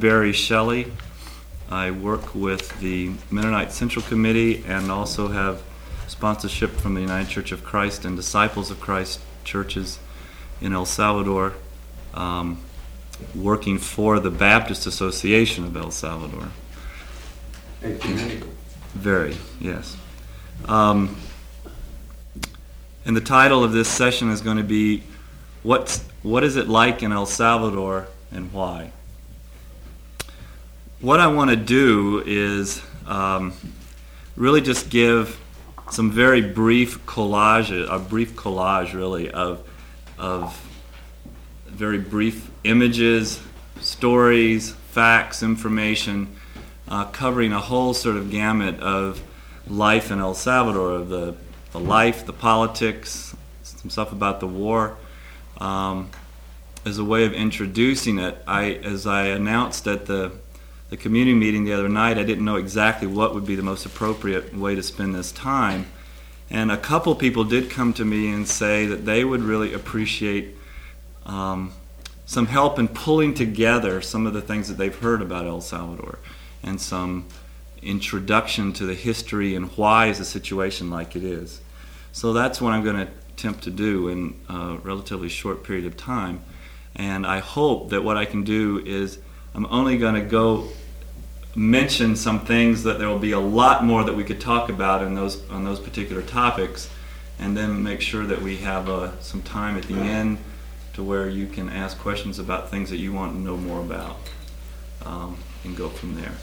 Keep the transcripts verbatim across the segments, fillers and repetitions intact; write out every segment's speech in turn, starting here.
Barry Shelley. I work with the Mennonite Central Committee and also have sponsorship from the United Church of Christ and Disciples of Christ churches in El Salvador, um, working for the Baptist Association of El Salvador. Very, yes. Um, and the title of this session is going to be, What's, What is it like in El Salvador and why? What I want to do is um, really just give some very brief collage, a brief collage really of, of very brief images, stories, facts, information, uh, covering a whole sort of gamut of life in El Salvador, of the, the life, the politics, some stuff about the war. Um, as a way of introducing it, I, as I announced at the the community meeting the other night, I didn't know exactly what would be the most appropriate way to spend this time. And a couple people did come to me and say that they would really appreciate um, some help in pulling together some of the things that they've heard about El Salvador and some introduction to the history and why is a situation like it is. So that's what I'm going to attempt to do in a relatively short period of time. And I hope that what I can do is I'm only going to go mention some things, that there will be a lot more that we could talk about in those on those particular topics, and then make sure that we have uh, some time at the end to where you can ask questions about things that you want to know more about, um, and go from there.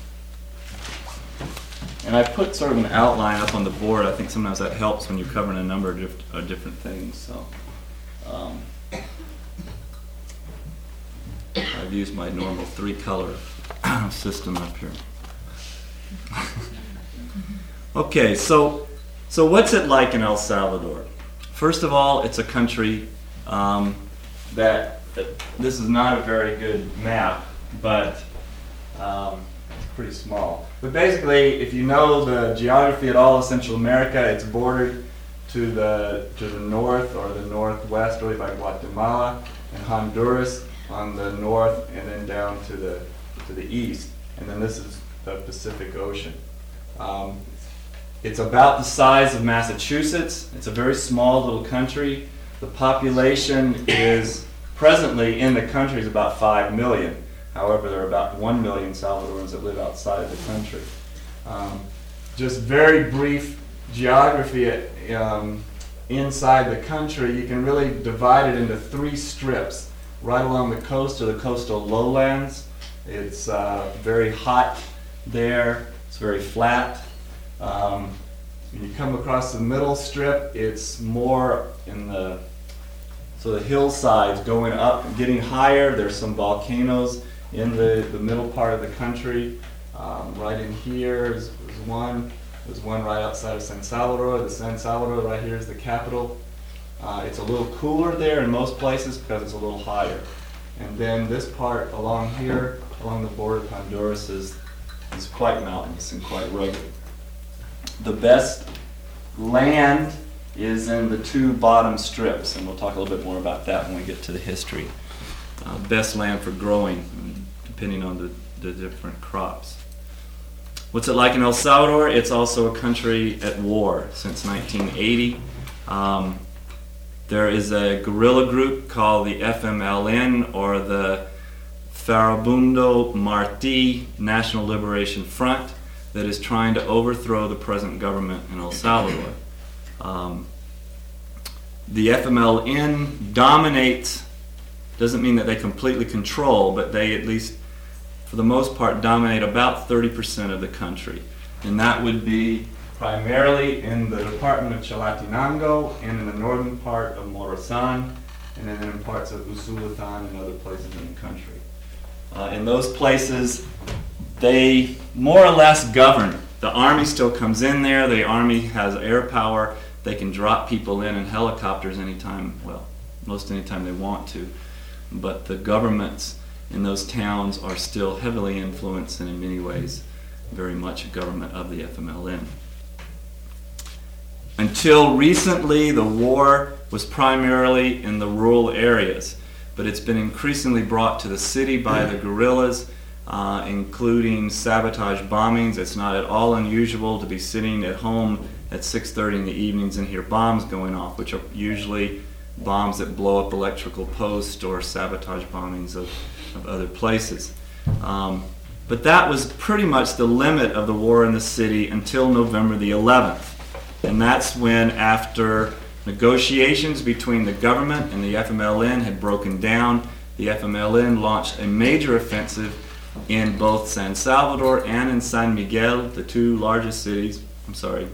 And I put sort of an outline up on the board. I think sometimes that helps when you're covering a number of, diff- of different things. So um, I've used my normal three-color system up here. Okay, so so what's it like in El Salvador? First of all, it's a country um, that, that this is not a very good map, but um, it's pretty small. But basically, if you know the geography at all of Central America, it's bordered to the to the north or the northwest, really, by Guatemala and Honduras on the north, and then down to the to the east, and then this is the Pacific Ocean. Um, it's about the size of Massachusetts. It's a very small little country. The population is presently in the country is about five million. However, there are about one million Salvadorans that live outside of the country. Um, just very brief geography um, inside the country. You can really divide it into three strips. Right along the coast are the coastal lowlands. It's uh, very hot there. It's very flat. Um, when you come across the middle strip, it's more in the so the hillsides going up, getting higher. There's some volcanoes in the, the middle part of the country. Um, right in here is, is one. There's one right outside of San Salvador. The San Salvador right here is the capital. Uh, it's a little cooler there in most places because it's a little higher. And then this part along here, along the border of Honduras, is, is quite mountainous and quite rugged. The best land is in the two bottom strips, and we'll talk a little bit more about that when we get to the history. Uh, best land for growing, depending on the, the different crops. What's it like in El Salvador? It's also a country at war since nineteen eighty. Um, There is a guerrilla group called the F M L N, or the Farabundo Martí National Liberation Front, that is trying to overthrow the present government in El Salvador. Um, the F M L N dominates, doesn't mean that they completely control, but they at least, for the most part, dominate about thirty percent of the country. And that would be primarily in the department of Chalatenango and in the northern part of Morazan, and then in parts of Usulután and other places in the country. Uh, in those places, they more or less govern. The army still comes in there. The army has air power. They can drop people in in helicopters anytime, well, most anytime they want to. But the governments in those towns are still heavily influenced and in many ways very much a government of the F M L N. Until recently, the war was primarily in the rural areas, but it's been increasingly brought to the city by the guerrillas. uh, including sabotage bombings. It's not at all unusual to be sitting at home at six thirty in the evenings and hear bombs going off, which are usually bombs that blow up electrical posts or sabotage bombings of, of other places. Um, but that was pretty much the limit of the war in the city until November the eleventh. And that's when, after negotiations between the government and the F M L N had broken down, the F M L N launched a major offensive in both San Salvador and in San Miguel, the two largest cities. I'm sorry,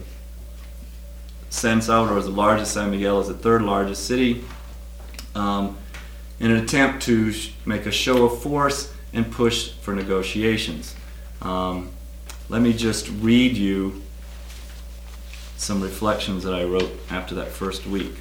San Salvador is the largest, San Miguel is the third largest city, um, in an attempt to sh- make a show of force and push for negotiations. Um, let me just read you some reflections that I wrote after that first week.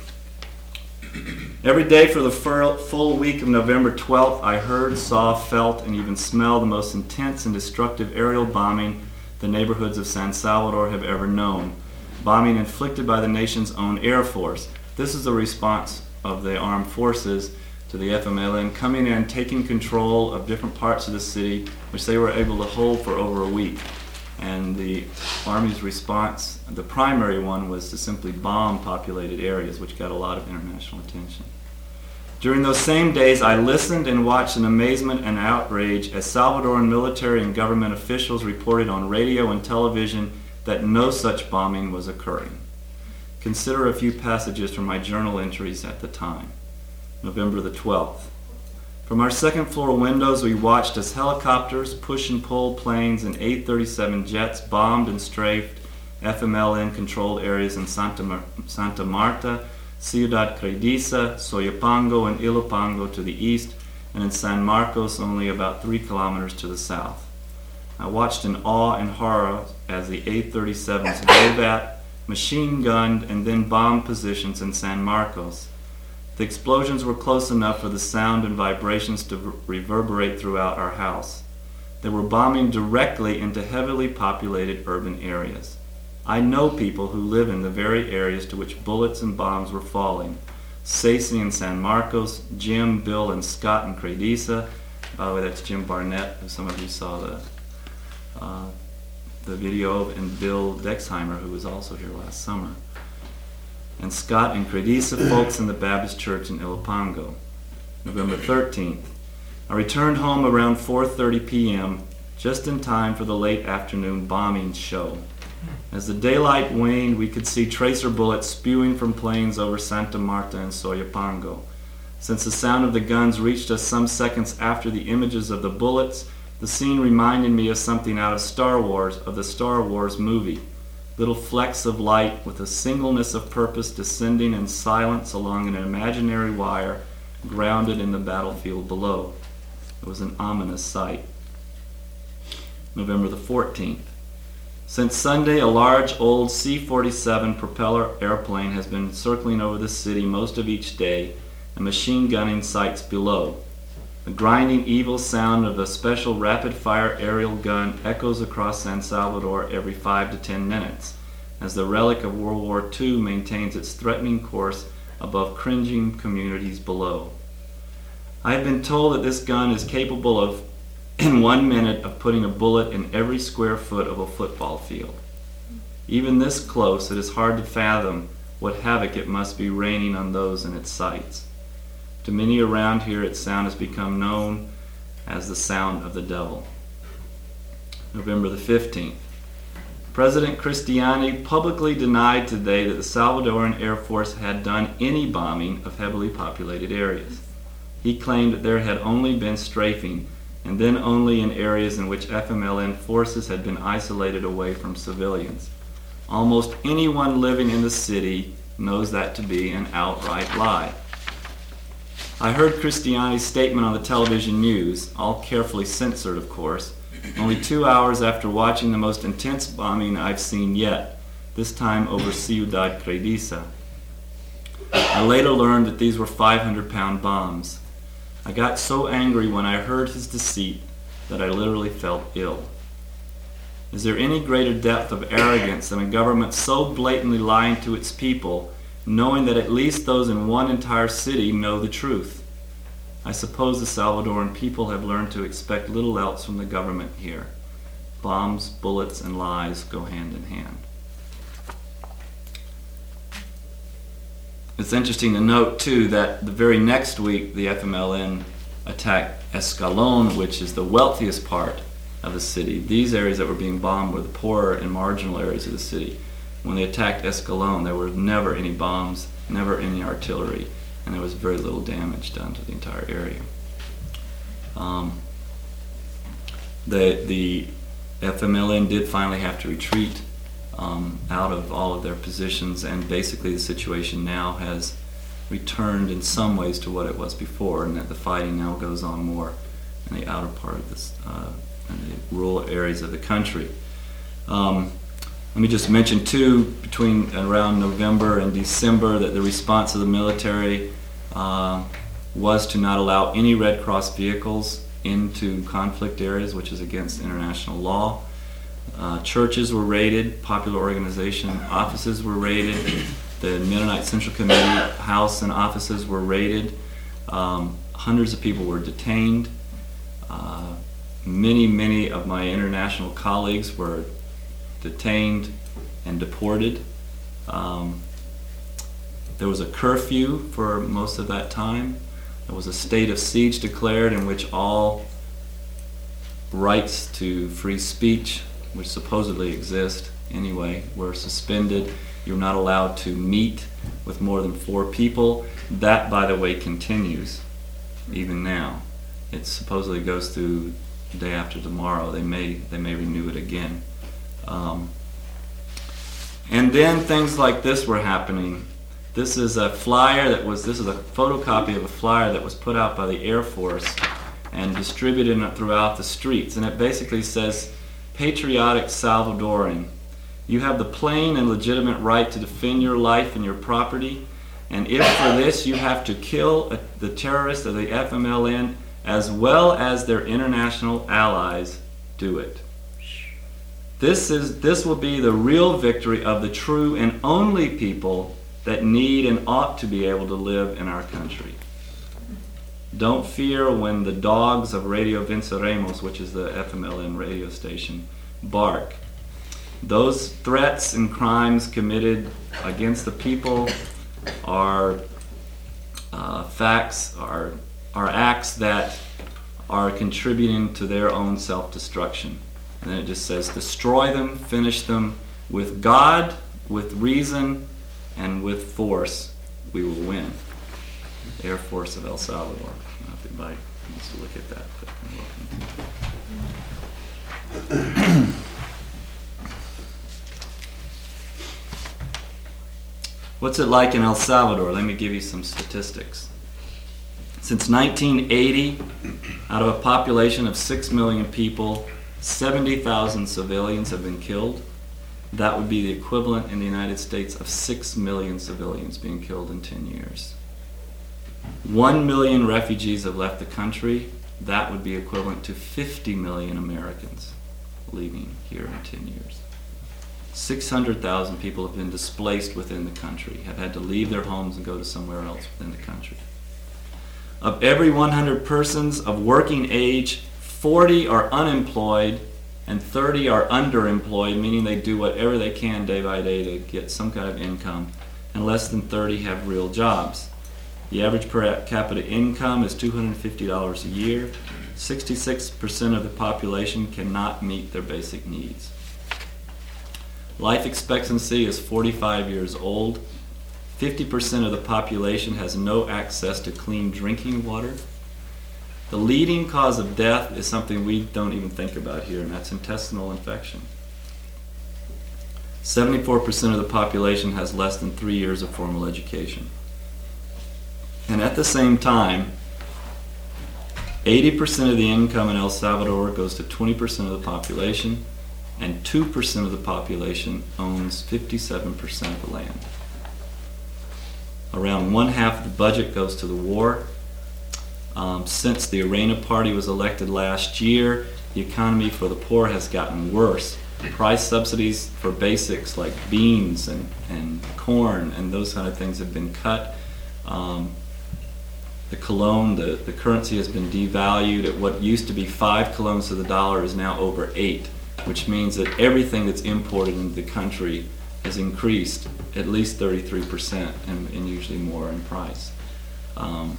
Every day for the fur- full week of November twelfth, I heard, saw, felt, and even smelled the most intense and destructive aerial bombing the neighborhoods of San Salvador have ever known. Bombing inflicted by the nation's own Air Force. This is the response of the armed forces to the F M L N coming in, taking control of different parts of the city, which they were able to hold for over a week. And the Army's response, the primary one, was to simply bomb populated areas, which got a lot of international attention. During those same days, I listened and watched in amazement and outrage as Salvadoran military and government officials reported on radio and television that no such bombing was occurring. Consider a few passages from my journal entries at the time. November the twelfth. From our second floor windows, we watched as helicopters, push and pull planes, and eight thirty-seven jets bombed and strafed F M L N-controlled areas in Santa, Mar- Santa Marta, Ciudad Crediza, Soyapango, and Ilopango to the east, and in San Marcos, only about three kilometers to the south. I watched in awe and horror as the eight thirty-sevens drove at, machine-gunned, and then bombed positions in San Marcos. The explosions were close enough for the sound and vibrations to reverberate throughout our house. They were bombing directly into heavily populated urban areas. I know people who live in the very areas to which bullets and bombs were falling. Stacey in San Marcos, Jim, Bill, and Scott in Crediza. By the way, that's Jim Barnett, who some of you saw the uh, the video of, and Bill Dexheimer, who was also here last summer. And Scott in Crediza, folks in the Baptist Church in Ilopango. November thirteenth. I returned home around four thirty p.m., just in time for the late afternoon bombing show. As the daylight waned, we could see tracer bullets spewing from planes over Santa Marta and Soyapango. Since the sound of the guns reached us some seconds after the images of the bullets, the scene reminded me of something out of Star Wars, of the Star Wars movie. Little flecks of light with a singleness of purpose descending in silence along an imaginary wire grounded in the battlefield below. It was an ominous sight. November the fourteenth. Since Sunday, a large old C forty-seven propeller airplane has been circling over the city most of each day and machine gunning sites below. The grinding evil sound of a special rapid-fire aerial gun echoes across San Salvador every five to ten minutes, as the relic of World War Two maintains its threatening course above cringing communities below. I have been told that this gun is capable of, in one minute, of putting a bullet in every square foot of a football field. Even this close, it is hard to fathom what havoc it must be raining on those in its sights. To many around here, its sound has become known as the sound of the devil. November the fifteenth. President Cristiani publicly denied today that the Salvadoran Air Force had done any bombing of heavily populated areas. He claimed that there had only been strafing, and then only in areas in which F M L N forces had been isolated away from civilians. Almost anyone living in the city knows that to be an outright lie. I heard Cristiani's statement on the television news, all carefully censored, of course, only two hours after watching the most intense bombing I've seen yet, this time over Ciudad Crediza. I later learned that these were five hundred pound bombs. I got so angry when I heard his deceit that I literally felt ill. Is there any greater depth of arrogance than a government so blatantly lying to its people, knowing that at least those in one entire city know the truth? I suppose the Salvadoran people have learned to expect little else from the government here. Bombs, bullets, and lies go hand in hand. It's interesting to note, too, that the very next week the F M L N attacked Escalon, which is the wealthiest part of the city. These areas that were being bombed were the poorer and marginal areas of the city. When they attacked Escalon, there were never any bombs, never any artillery, and there was very little damage done to the entire area. Um, the, the F M L N did finally have to retreat um, out of all of their positions, and basically the situation now has returned in some ways to what it was before, and that the fighting now goes on more in the outer part of this, uh, in the rural areas of the country. Um, let me just mention too, between around November and December, that the response of the military uh, was to not allow any Red Cross vehicles into conflict areas, which is against international law. Uh, churches were raided, popular organization offices were raided, the Mennonite Central Committee house and offices were raided, um, hundreds of people were detained. Uh, many, many of my international colleagues were detained and deported. Um, there was a curfew for most of that time. There was a state of siege declared in which all rights to free speech, which supposedly exist anyway, were suspended. You're not allowed to meet with more than four people. That, by the way, continues even now. It supposedly goes through the day after tomorrow. They may they may renew it again. Um, and then things like this were happening. This is a flyer that was, this is a photocopy of a flyer that was put out by the Air Force and distributed throughout the streets. And it basically says, "Patriotic Salvadoran, you have the plain and legitimate right to defend your life and your property, and if for this you have to kill a, the terrorists of the F M L N as well as their international allies, do it. This is this will be the real victory of the true and only people that need and ought to be able to live in our country. Don't fear when the dogs of Radio Venceremos, which is the F M L N radio station, bark. Those threats and crimes committed against the people are uh, facts, are, are acts that are contributing to their own self-destruction." And then it just says, "Destroy them, finish them. With God, with reason, and with force, we will win." Air Force of El Salvador. I don't know if anybody wants to look at that. But what's it like in El Salvador? Let me give you some statistics. Since nineteen eighty, out of a population of six million people, seventy thousand civilians have been killed. That would be the equivalent in the United States of six million civilians being killed in ten years. One million refugees have left the country. That would be equivalent to fifty million Americans leaving here in ten years. six hundred thousand people have been displaced within the country, have had to leave their homes and go to somewhere else within the country. Of every one hundred persons of working age, forty are unemployed and thirty are underemployed, meaning they do whatever they can day by day to get some kind of income, and less than thirty have real jobs. The average per capita income is two hundred fifty dollars a year. sixty-six percent of the population cannot meet their basic needs. Life expectancy is forty-five years old. fifty percent of the population has no access to clean drinking water. The leading cause of death is something we don't even think about here, and that's intestinal infection. seventy-four percent of the population has less than three years of formal education. And at the same time, eighty percent of the income in El Salvador goes to twenty percent of the population, and two percent of the population owns fifty-seven percent of the land. Around one half of the budget goes to the war. Um, since the Arena Party was elected last year, the economy for the poor has gotten worse. Price subsidies for basics like beans and, and corn and those kind of things have been cut. Um, the colon, the, the currency has been devalued. At what used to be five colones to the dollar is now over eight, which means that everything that's imported into the country has increased at least thirty-three percent and, and usually more in price. Um,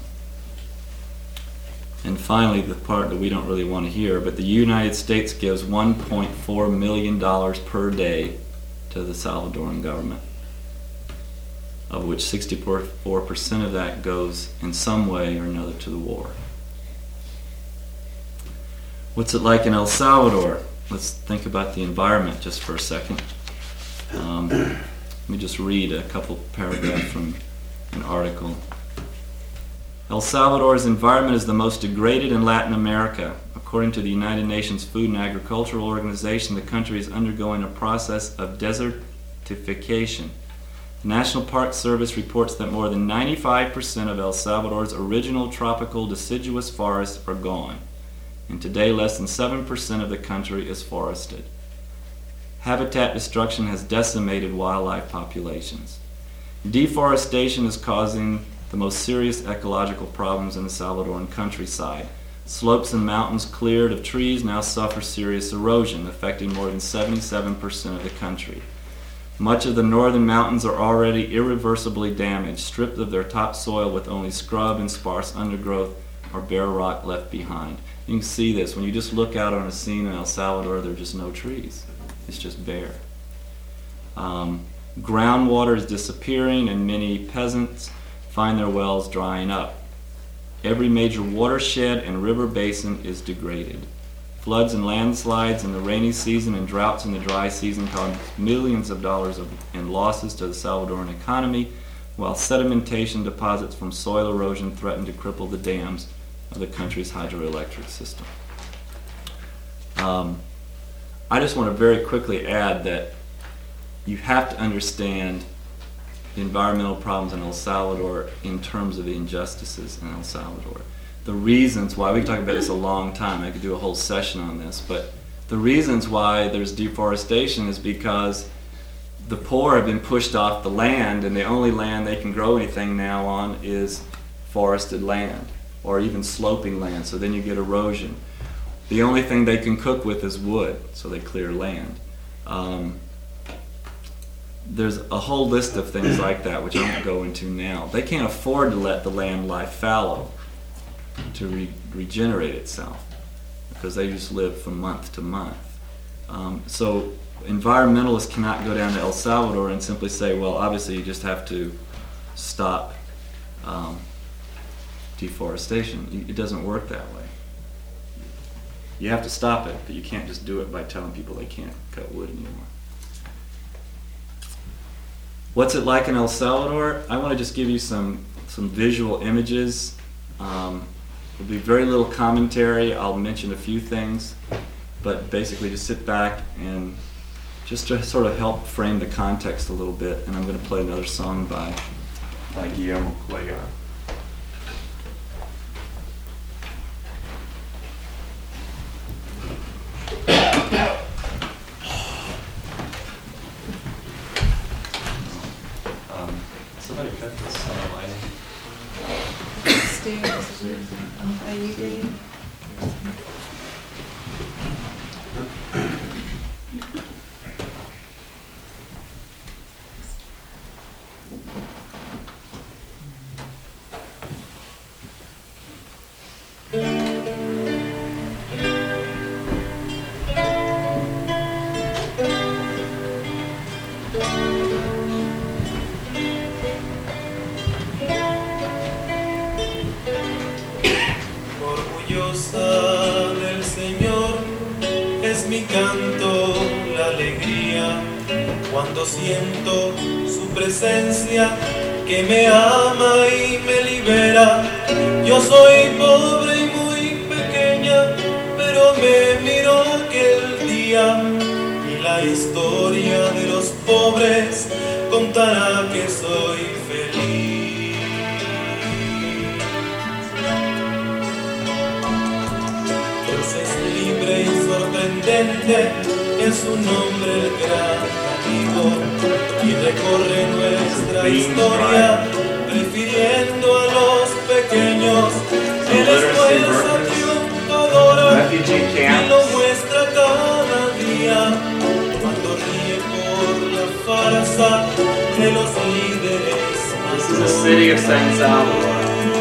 and finally, the part that we don't really want to hear, but the United States gives one point four million dollars per day to the Salvadoran government, of which sixty-four percent of that goes in some way or another to the war. What's it like in El Salvador? Let's think about the environment just for a second. Um, let me just read a couple paragraphs from an article. El Salvador's environment is the most degraded in Latin America. According to the United Nations Food and Agricultural Organization, the country is undergoing a process of desertification. The National Park Service reports that more than ninety-five percent of El Salvador's original tropical deciduous forests are gone, and today less than seven percent of the country is forested. Habitat destruction has decimated wildlife populations. Deforestation is causing the most serious ecological problems in the Salvadoran countryside. Slopes and mountains cleared of trees now suffer serious erosion, affecting more than seventy-seven percent of the country. Much of the northern mountains are already irreversibly damaged, stripped of their topsoil with only scrub and sparse undergrowth or bare rock left behind. You can see this. When you just look out on a scene in El Salvador, there are just no trees. It's just bare. Um, groundwater is disappearing, and many peasants find their wells drying up. Every major watershed and river basin is degraded. Floods and landslides in the rainy season and droughts in the dry season cause millions of dollars of, in losses to the Salvadoran economy, while sedimentation deposits from soil erosion threaten to cripple the dams of the country's hydroelectric system. Um, I just want to very quickly add that you have to understand the environmental problems in El Salvador in terms of the injustices in El Salvador. The reasons why, we can talk about this a long time, I could do a whole session on this, but the reasons why there's deforestation is because the poor have been pushed off the land, and the only land they can grow anything now on is forested land or even sloping land, so then you get erosion. The only thing they can cook with is wood, so they clear land. Um, there's a whole list of things like that, which I won't go into now. They can't afford to let the land lie fallow to re- regenerate itself, because they just live from month to month. Um, so environmentalists cannot go down to El Salvador and simply say, well, obviously you just have to stop um, deforestation. It doesn't work that way. You have to stop it, but you can't just do it by telling people they can't cut wood anymore. What's it like in El Salvador? I want to just give you some, some visual images. Um, there'll be very little commentary. I'll mention a few things, but basically just sit back and just to sort of help frame the context a little bit. And I'm going to play another song by, by Guillermo Cuellar. Somebody cut this on the lighting. Stairs. Are you green? Orgullosa del Señor es mi canto, la alegría, cuando siento su presencia que me ama y me libera. Yo soy pobre y muy pequeña, pero me miro aquel día y la historia de los pobres contará que soy feliz. Dios es libre y sorprendente, es su nombre el gran amigo, y recorre nuestra historia, prefiriendo a los pequeños pequeños. En la Literacy escuela workers, sacrificadora refugee y camps. lo muestra cada día cuando ríe por la farsa de los líderes. This is the city of San Salvador.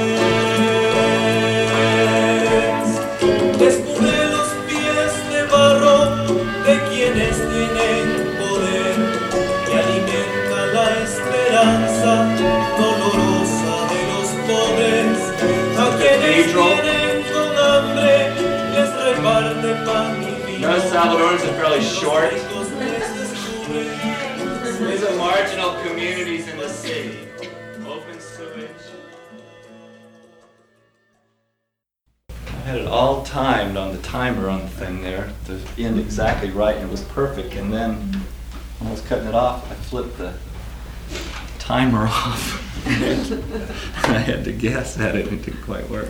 Descubre los pies de barro de quienes tienen poder y alimenta la esperanza dolorosa de los pobres. A quienes tienen con hambre les reparte pan y vino. Notice Salvadorans are fairly Los short. ricos les descubren. These are marginal communities in the city. Open sewage. I had it all timed on the timer on the thing there to end exactly right, and it was perfect. And then when I was cutting it off, I flipped the timer off. I had to guess at it, and it didn't quite work.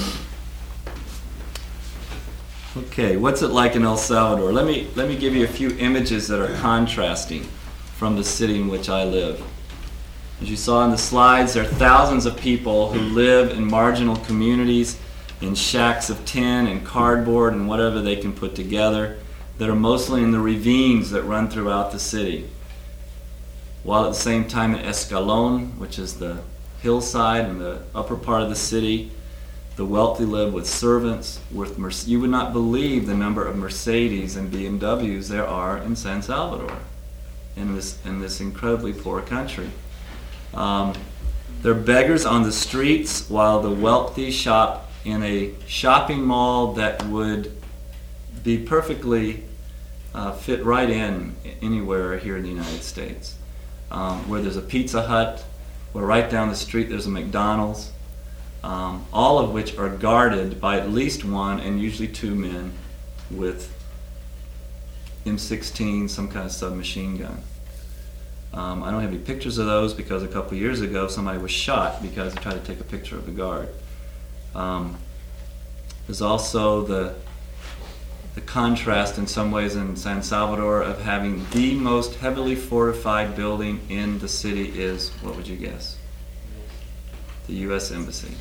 Okay, what's it like in El Salvador? Let me let me give you a few images that are contrasting from the city in which I live. As you saw in the slides, there are thousands of people who live in marginal communities, in shacks of tin and cardboard and whatever they can put together, that are mostly in the ravines that run throughout the city. While at the same time in Escalon, which is the hillside in the upper part of the city, the wealthy live with servants. With Merce- you would not believe the number of Mercedes and B M Ws there are in San Salvador, in this in this incredibly poor country. Um, they're beggars on the streets while the wealthy shop in a shopping mall that would be perfectly uh, fit right in anywhere here in the United States, um, where there's a Pizza Hut, where right down the street there's a McDonald's, um, all of which are guarded by at least one and usually two men with M sixteen, some kind of submachine gun. Um, I don't have any pictures of those because a couple years ago somebody was shot because he tried to take a picture of the guard. Um, there's also the the contrast in some ways in San Salvador of having the most heavily fortified building in the city is, what would you guess? The U S Embassy.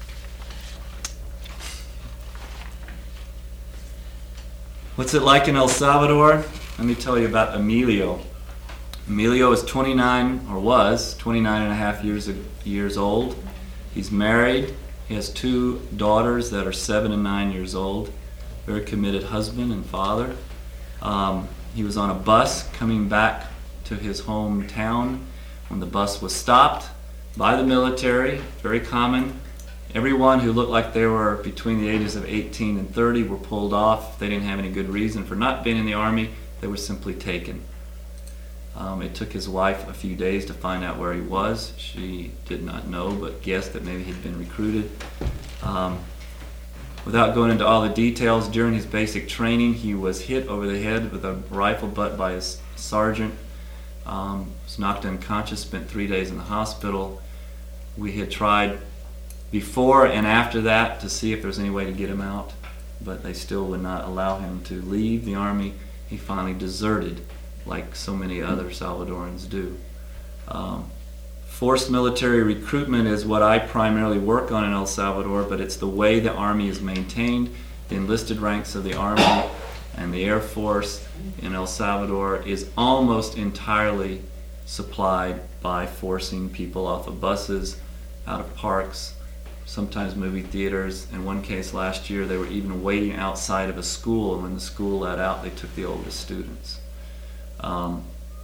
What's it like in El Salvador? Let me tell you about Emilio. Emilio is twenty-nine, or was, twenty-nine and a half years, years old. He's married. He has two daughters that are seven and nine years old. Very committed husband and father. Um, he was on a bus coming back to his hometown when the bus was stopped by the military. Very common. Everyone who looked like they were between the ages of eighteen and thirty were pulled off. They didn't have any good reason for not being in the army. They were simply taken. Um, it took his wife a few days to find out where he was. She did not know, but guessed that maybe he'd been recruited. Um, without going into all the details, during his basic training, he was hit over the head with a rifle butt by his sergeant. Um, was knocked unconscious, spent three days in the hospital. We had tried before and after that to see if there was any way to get him out, but they still would not allow him to leave the army. He finally deserted, like so many other Salvadorans do. Um, forced military recruitment is what I primarily work on in El Salvador, but it's the way the Army is maintained. The enlisted ranks of the Army and the Air Force in El Salvador is almost entirely supplied by forcing people off of buses, out of parks, sometimes movie theaters. In one case last year, they were even waiting outside of a school, and when the school let out, they took the oldest students. Um,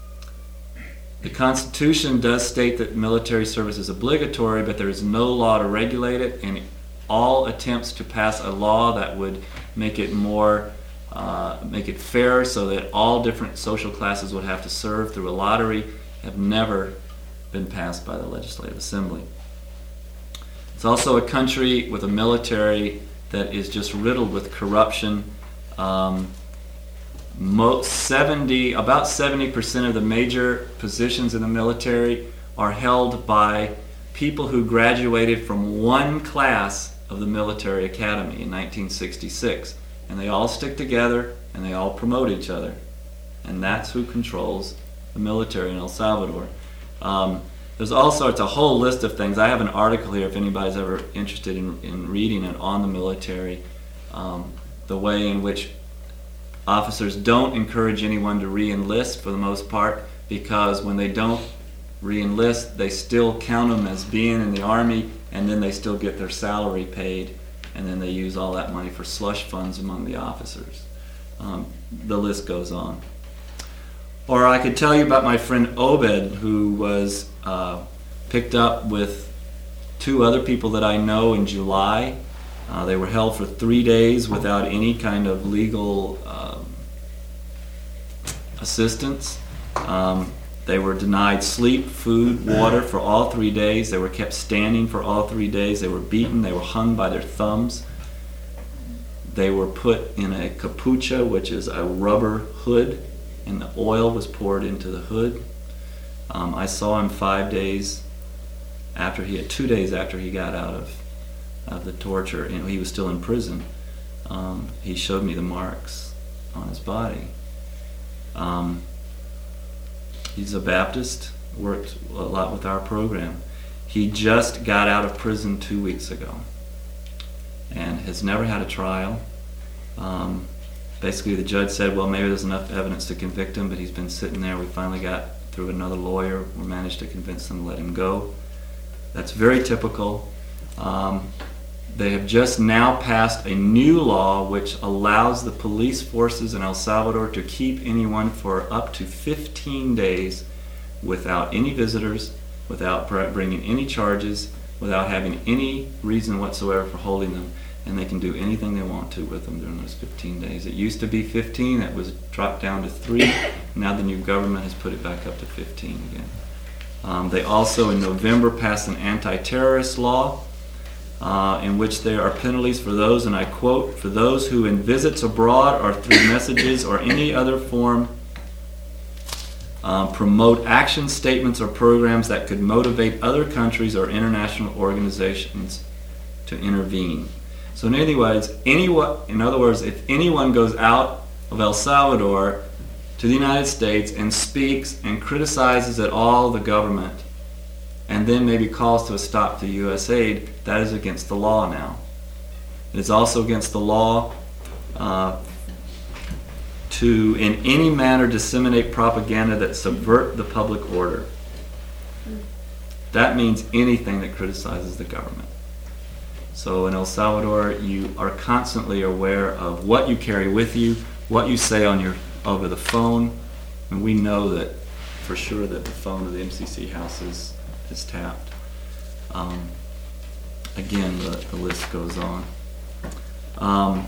the Constitution does state that military service is obligatory, but there is no law to regulate it, and all attempts to pass a law that would make it more, uh, make it fair so that all different social classes would have to serve through a lottery have never been passed by the Legislative Assembly. It's also a country with a military that is just riddled with corruption. Um, Most seventy, about seventy percent of the major positions in the military are held by people who graduated from one class of the military academy in nineteen sixty-six. And they all stick together and they all promote each other. And that's who controls the military in El Salvador. Um, there's all sorts, a whole list of things. I have an article here if anybody's ever interested in, in reading it on the military, um, the way in which officers don't encourage anyone to re-enlist for the most part, because when they don't re-enlist, they still count them as being in the Army, and then they still get their salary paid, and then they use all that money for slush funds among the officers. Um, the list goes on. Or I could tell you about my friend Obed, who was uh, picked up with two other people that I know in July. Uh, they were held for three days without any kind of legal um, assistance. Um, they were denied sleep, food, water for all three days. They were kept standing for all three days. They were beaten. They were hung by their thumbs. They were put in a capucha, which is a rubber hood, and the oil was poured into the hood. Um, I saw him five days after he had, two days after he got out of, of the torture. You know, he was still in prison. Um, he showed me the marks on his body. Um, he's a Baptist, worked a lot with our program. He just got out of prison two weeks ago and has never had a trial. Um, basically the judge said, well, maybe there's enough evidence to convict him, but he's been sitting there. We finally got through another lawyer. We managed to convince them to let him go. That's very typical. Um, they have just now passed a new law which allows the police forces in El Salvador to keep anyone for up to fifteen days without any visitors, without bringing any charges, without having any reason whatsoever for holding them, and they can do anything they want to with them during those fifteen days. It used to be fifteen, it was dropped down to three. Now the new government has put it back up to fifteen again. Um, they also in November passed an anti-terrorist law uh, in which there are penalties for those, and I quote, for those who in visits abroad or through messages or any other form Um, promote action statements or programs that could motivate other countries or international organizations to intervene. So in any words, anyone, in other words, if anyone goes out of El Salvador to the United States and speaks and criticizes at all the government and then maybe calls to a stop to U S aid, that is against the law now. It is also against the law uh, to in any manner disseminate propaganda that subvert the public order. That means anything that criticizes the government. So in El Salvador, you are constantly aware of what you carry with you, what you say on your over the phone, and we know that for sure that the phone of the M C C house is, is tapped. Um, again, the, the list goes on. Um,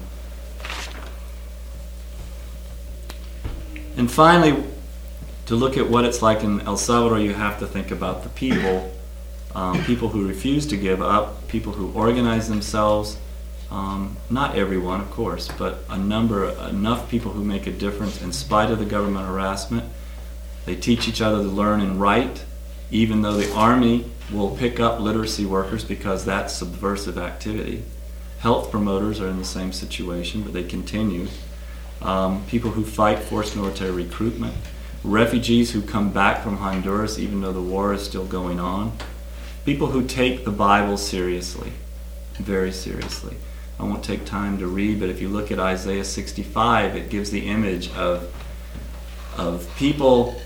And finally, to look at what it's like in El Salvador, you have to think about the people, um, people who refuse to give up, people who organize themselves. Um, not everyone, of course, but a number, enough people who make a difference in spite of the government harassment. They teach each other to learn and write, even though the Army will pick up literacy workers because that's subversive activity. Health promoters are in the same situation, but they continue. Um, people who fight forced military recruitment, refugees who come back from Honduras even though the war is still going on, people who take the Bible seriously, very seriously. I won't take time to read, but if you look at Isaiah sixty-five, it gives the image of, of people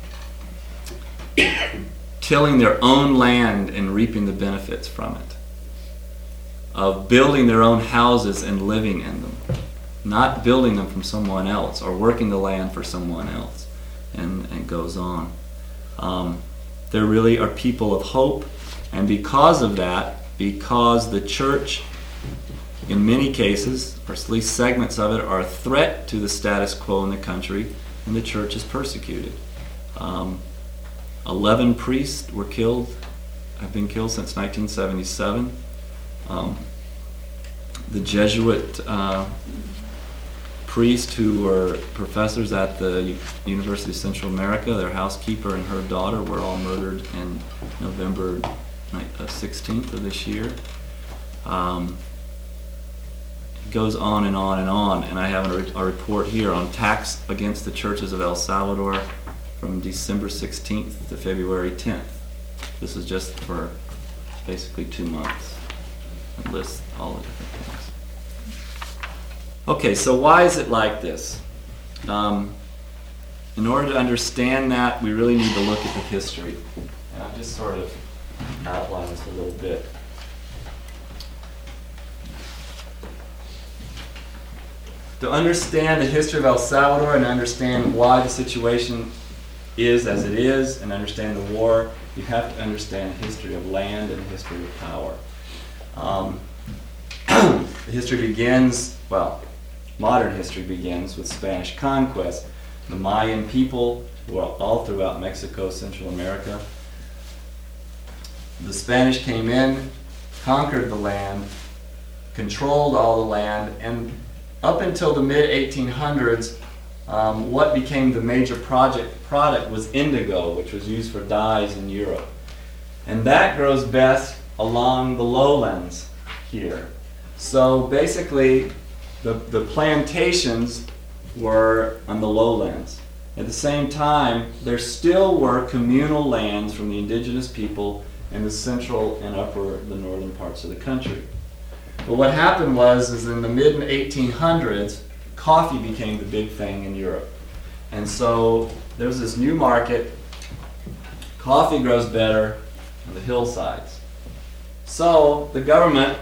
tilling their own land and reaping the benefits from it, of building their own houses and living in them, not building them from someone else or working the land for someone else, and, and goes on. Um, there really are people of hope, and because of that, because the church, in many cases, or at least segments of it, are a threat to the status quo in the country, and the church is persecuted. Um, Eleven priests were killed, have been killed since nineteen seventy-seven. Um, the Jesuit uh, priests who were professors at the University of Central America, their housekeeper and her daughter were all murdered in November sixteenth of this year. Um, it goes on and on and on, and I have a, re- a report here on attacks against the churches of El Salvador from December sixteenth to February tenth This is just for basically two months. It lists all the different things. Okay, so why is it like this? Um, in order to understand that, we really need to look at the history. And I'll just sort of outline this a little bit. To understand the history of El Salvador and understand why the situation is as it is and understand the war, you have to understand the history of land and the history of power. Um, the history begins, well, modern history begins with Spanish conquest. The Mayan people were all throughout Mexico, Central America. The Spanish came in, conquered the land, controlled all the land, and up until the mid eighteen hundreds, um, what became the major project product was indigo, which was used for dyes in Europe. And that grows best along the lowlands here. So basically, the, the plantations were on the lowlands. At the same time, there still were communal lands from the indigenous people in the central and upper, the northern parts of the country. But what happened was, is in the mid eighteen hundreds, coffee became the big thing in Europe. And so there was this new market. Coffee grows better on the hillsides. So the government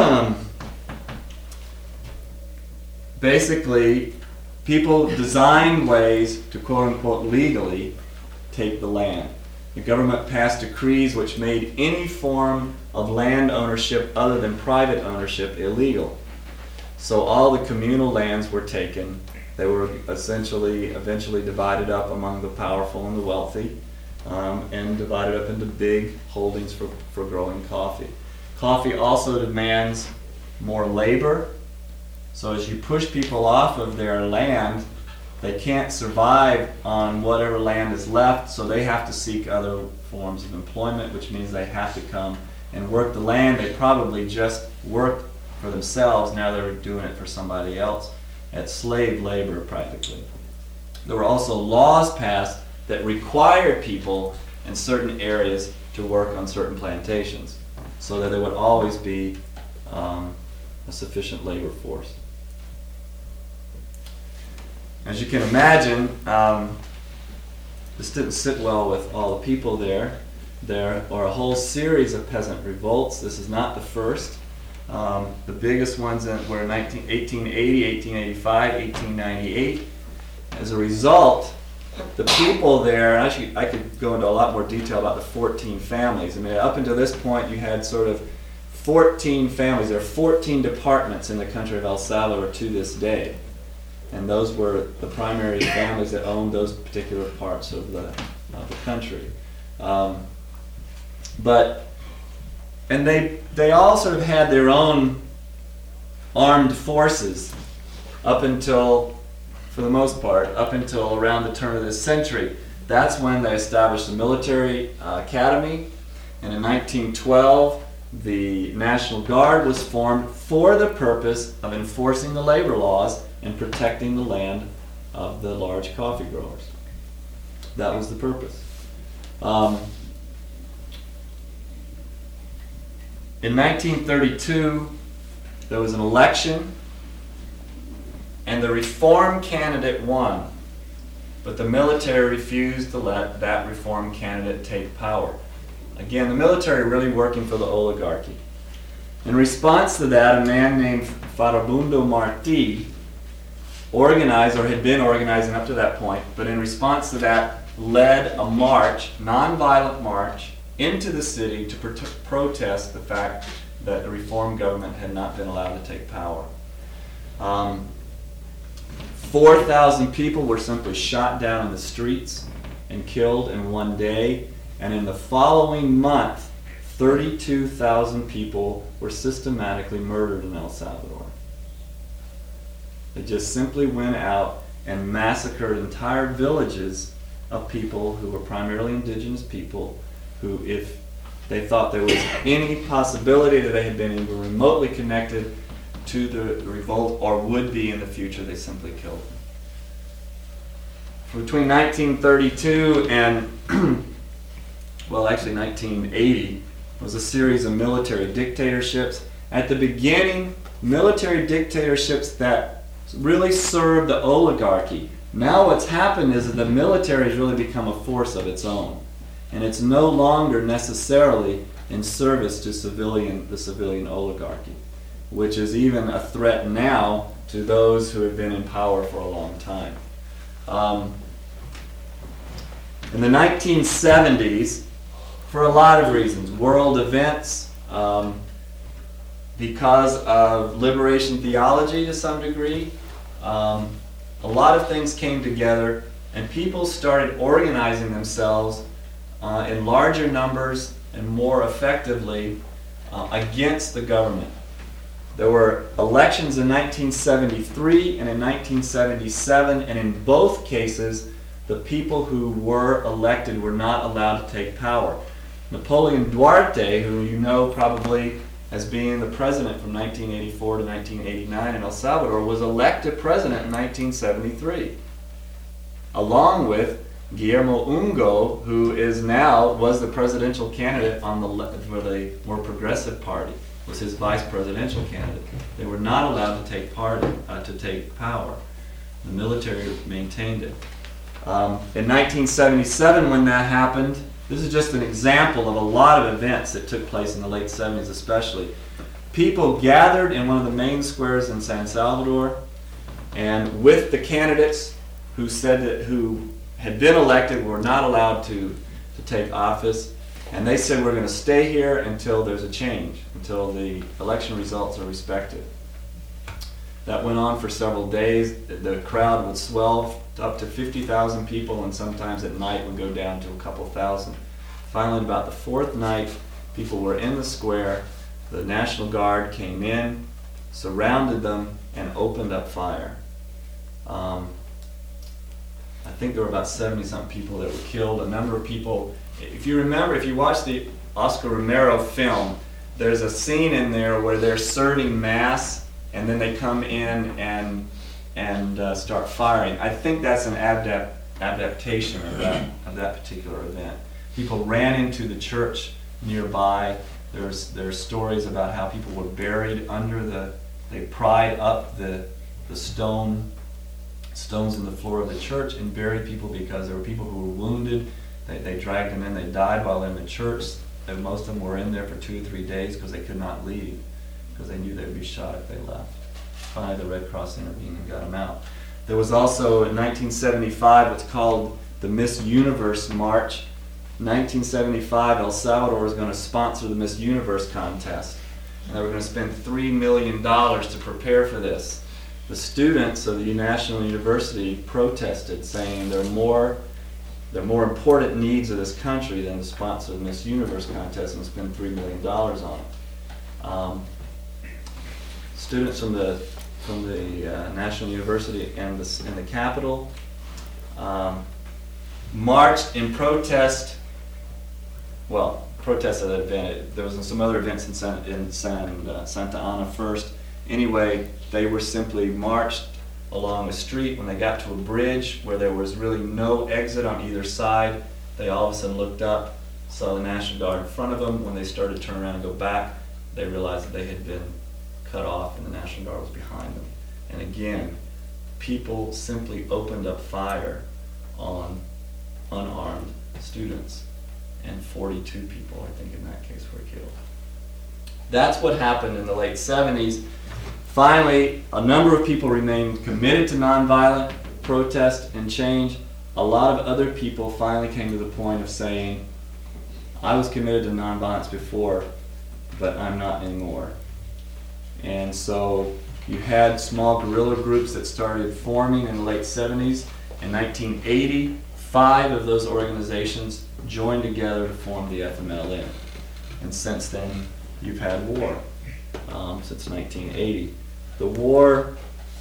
basically, people designed ways to quote unquote legally take the land. The government passed decrees which made any form of land ownership other than private ownership illegal. So all the communal lands were taken. They were essentially eventually divided up among the powerful and the wealthy, um, and divided up into big holdings for, for growing coffee. Coffee also demands more labor. So as you push people off of their land, they can't survive on whatever land is left, so they have to seek other forms of employment, which means they have to come and work the land. They probably just worked for themselves, now they're doing it for somebody else at slave labor practically. There were also laws passed that required people in certain areas to work on certain plantations so that there would always be um, a sufficient labor force. As you can imagine, um, this didn't sit well with all the people there. There are a whole series of peasant revolts. This is not the first. Um, the biggest ones in, were in eighteen eighty, eighteen eighty-five, eighteen ninety-eight. As a result, the people there, and actually I could go into a lot more detail about the fourteen families. I mean, up until this point you had sort of fourteen families. There are fourteen departments in the country of El Salvador to this day. And those were the primary families that owned those particular parts of the, of the country. Um, but, and they, they all sort of had their own armed forces up until, for the most part, up until around the turn of this century. That's when they established the military uh, academy. And in nineteen twelve, the National Guard was formed for the purpose of enforcing the labor laws and protecting the land of the large coffee growers. That was the purpose. Um, in nineteen thirty-two, there was an election, and the reform candidate won, but the military refused to let that reform candidate take power. Again, the military really working for the oligarchy. In response to that, a man named Farabundo Martí organized, or had been organizing up to that point, but in response to that, led a march, nonviolent march, into the city to pro- protest the fact that the reform government had not been allowed to take power. Um, four thousand people were simply shot down in the streets and killed in one day, and in the following month, thirty-two thousand people were systematically murdered in El Salvador. They just simply went out and massacred entire villages of people who were primarily indigenous people, who, if they thought there was any possibility that they had been even remotely connected to the revolt or would be in the future, they simply killed them. Between nineteen thirty-two and well, actually nineteen eighty, was a series of military dictatorships. At the beginning, military dictatorships that really served the oligarchy. Now what's happened is that the military has really become a force of its own. And it's no longer necessarily in service to civilian, the civilian oligarchy, which is even a threat now to those who have been in power for a long time. Um, in the nineteen seventies, for a lot of reasons, world events, um, because of liberation theology to some degree, um, a lot of things came together and people started organizing themselves uh, in larger numbers and more effectively uh, against the government. There were elections in nineteen seventy-three and in nineteen seventy-seven, and in both cases, the people who were elected were not allowed to take power. Napoleon Duarte, who you know probably as being the president from nineteen eighty-four to nineteen eighty-nine in El Salvador, was elected president in nineteen seventy-three, along with Guillermo Ungo, who is now, was the presidential candidate on the le- for the more progressive party, was his vice presidential candidate. They were not allowed to take part, uh, to take power. The military maintained it. Um, in nineteen seventy-seven, when that happened, this is just an example of a lot of events that took place in the late seventies especially. People gathered in one of the main squares in San Salvador, and with the candidates who said that, who had been elected, were not allowed to, to take office, and they said, we're going to stay here until there's a change, until the election results are respected. That went on for several days. The crowd would swell up to fifty thousand people, and sometimes at night would go down to a couple thousand. Finally, about the fourth night, people were in the square. The National Guard came in, surrounded them, and opened up fire. Um, I think there were about seventy-something people that were killed. A number of people, if you remember, if you watch the Oscar Romero film, there's a scene in there where they're serving mass, and then they come in and and uh, start firing. I think that's an adapt, adaptation of that, of that particular event. People ran into the church nearby. There's there's stories about how people were buried under the, they pried up the the stone stones in the floor of the church and buried people because there were people who were wounded. They, they dragged them in. They died while in the church. And most of them were in there for two or three days because they could not leave, because they knew they would be shot if they left. Finally, the Red Cross intervened and got them out. There was also, in nineteen seventy-five, what's called the Miss Universe March. In nineteen seventy-five, El Salvador was going to sponsor the Miss Universe contest. And they were going to spend three million dollars to prepare for this. The students of the National University protested, saying there are more, there are more important needs of this country than to sponsor the Miss Universe contest and spend three million dollars on it. Um, students from the from the uh, National University and the, and the capital um, marched in protest, well, protest at that event. There was some other events in, San, in San, uh, Santa Ana first. Anyway, they were simply marched along a street. When they got to a bridge where there was really no exit on either side, they all of a sudden looked up, saw the National Guard in front of them. When they started to turn around and go back, they realized that they had been cut off and the National Guard was behind them. And again, people simply opened up fire on unarmed students, and forty-two people, I think in that case, were killed. That's what happened in the late seventies. Finally, a number of people remained committed to nonviolent protest and change. A lot of other people finally came to the point of saying, I was committed to nonviolence before, but I'm not anymore. And so you had small guerrilla groups that started forming in the late seventies. In nineteen eighty, five of those organizations joined together to form the F M L N. And since then, you've had war, um, since nineteen eighty. The war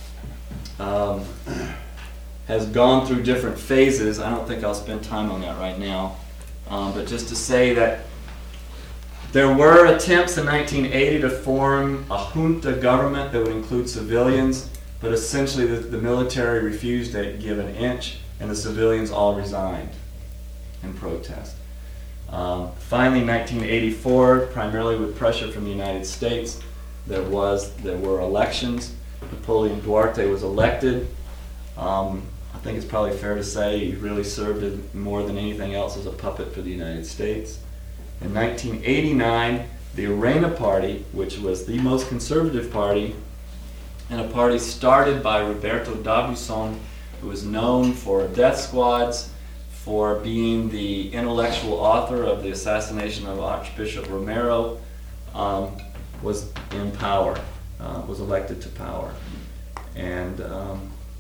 um, has gone through different phases. I don't think I'll spend time on that right now. Um, but just to say that there were attempts in nineteen eighty to form a junta government that would include civilians, but essentially the, the military refused to give an inch, and the civilians all resigned in protest. Um, finally, in nineteen eighty-four, primarily with pressure from the United States, there was there were elections. Napoleon Duarte was elected. Um, I think it's probably fair to say he really served as, more than anything else as a puppet for the United States. In nineteen eighty-nine, the Arena Party, which was the most conservative party, and a party started by Roberto D'Abuisson, who was known for death squads, for being the intellectual author of the assassination of Archbishop Romero, um, was in power, uh, was elected to power. And um,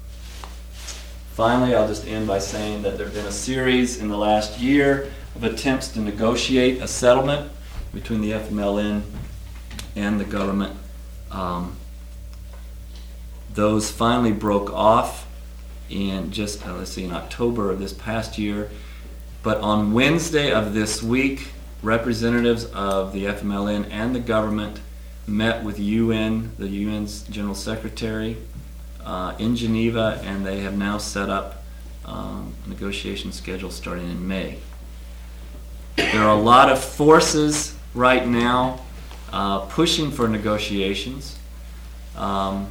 finally, I'll just end by saying that there have been a series in the last year of attempts to negotiate a settlement between the F M L N and the government. Um, those finally broke off in just, uh, let's see, in October of this past year. But on Wednesday of this week, representatives of the F M L N and the government met with U N, the U N's General Secretary, uh, in Geneva, and they have now set up um, a negotiation schedule starting in May. There are a lot of forces right now uh, pushing for negotiations. Um,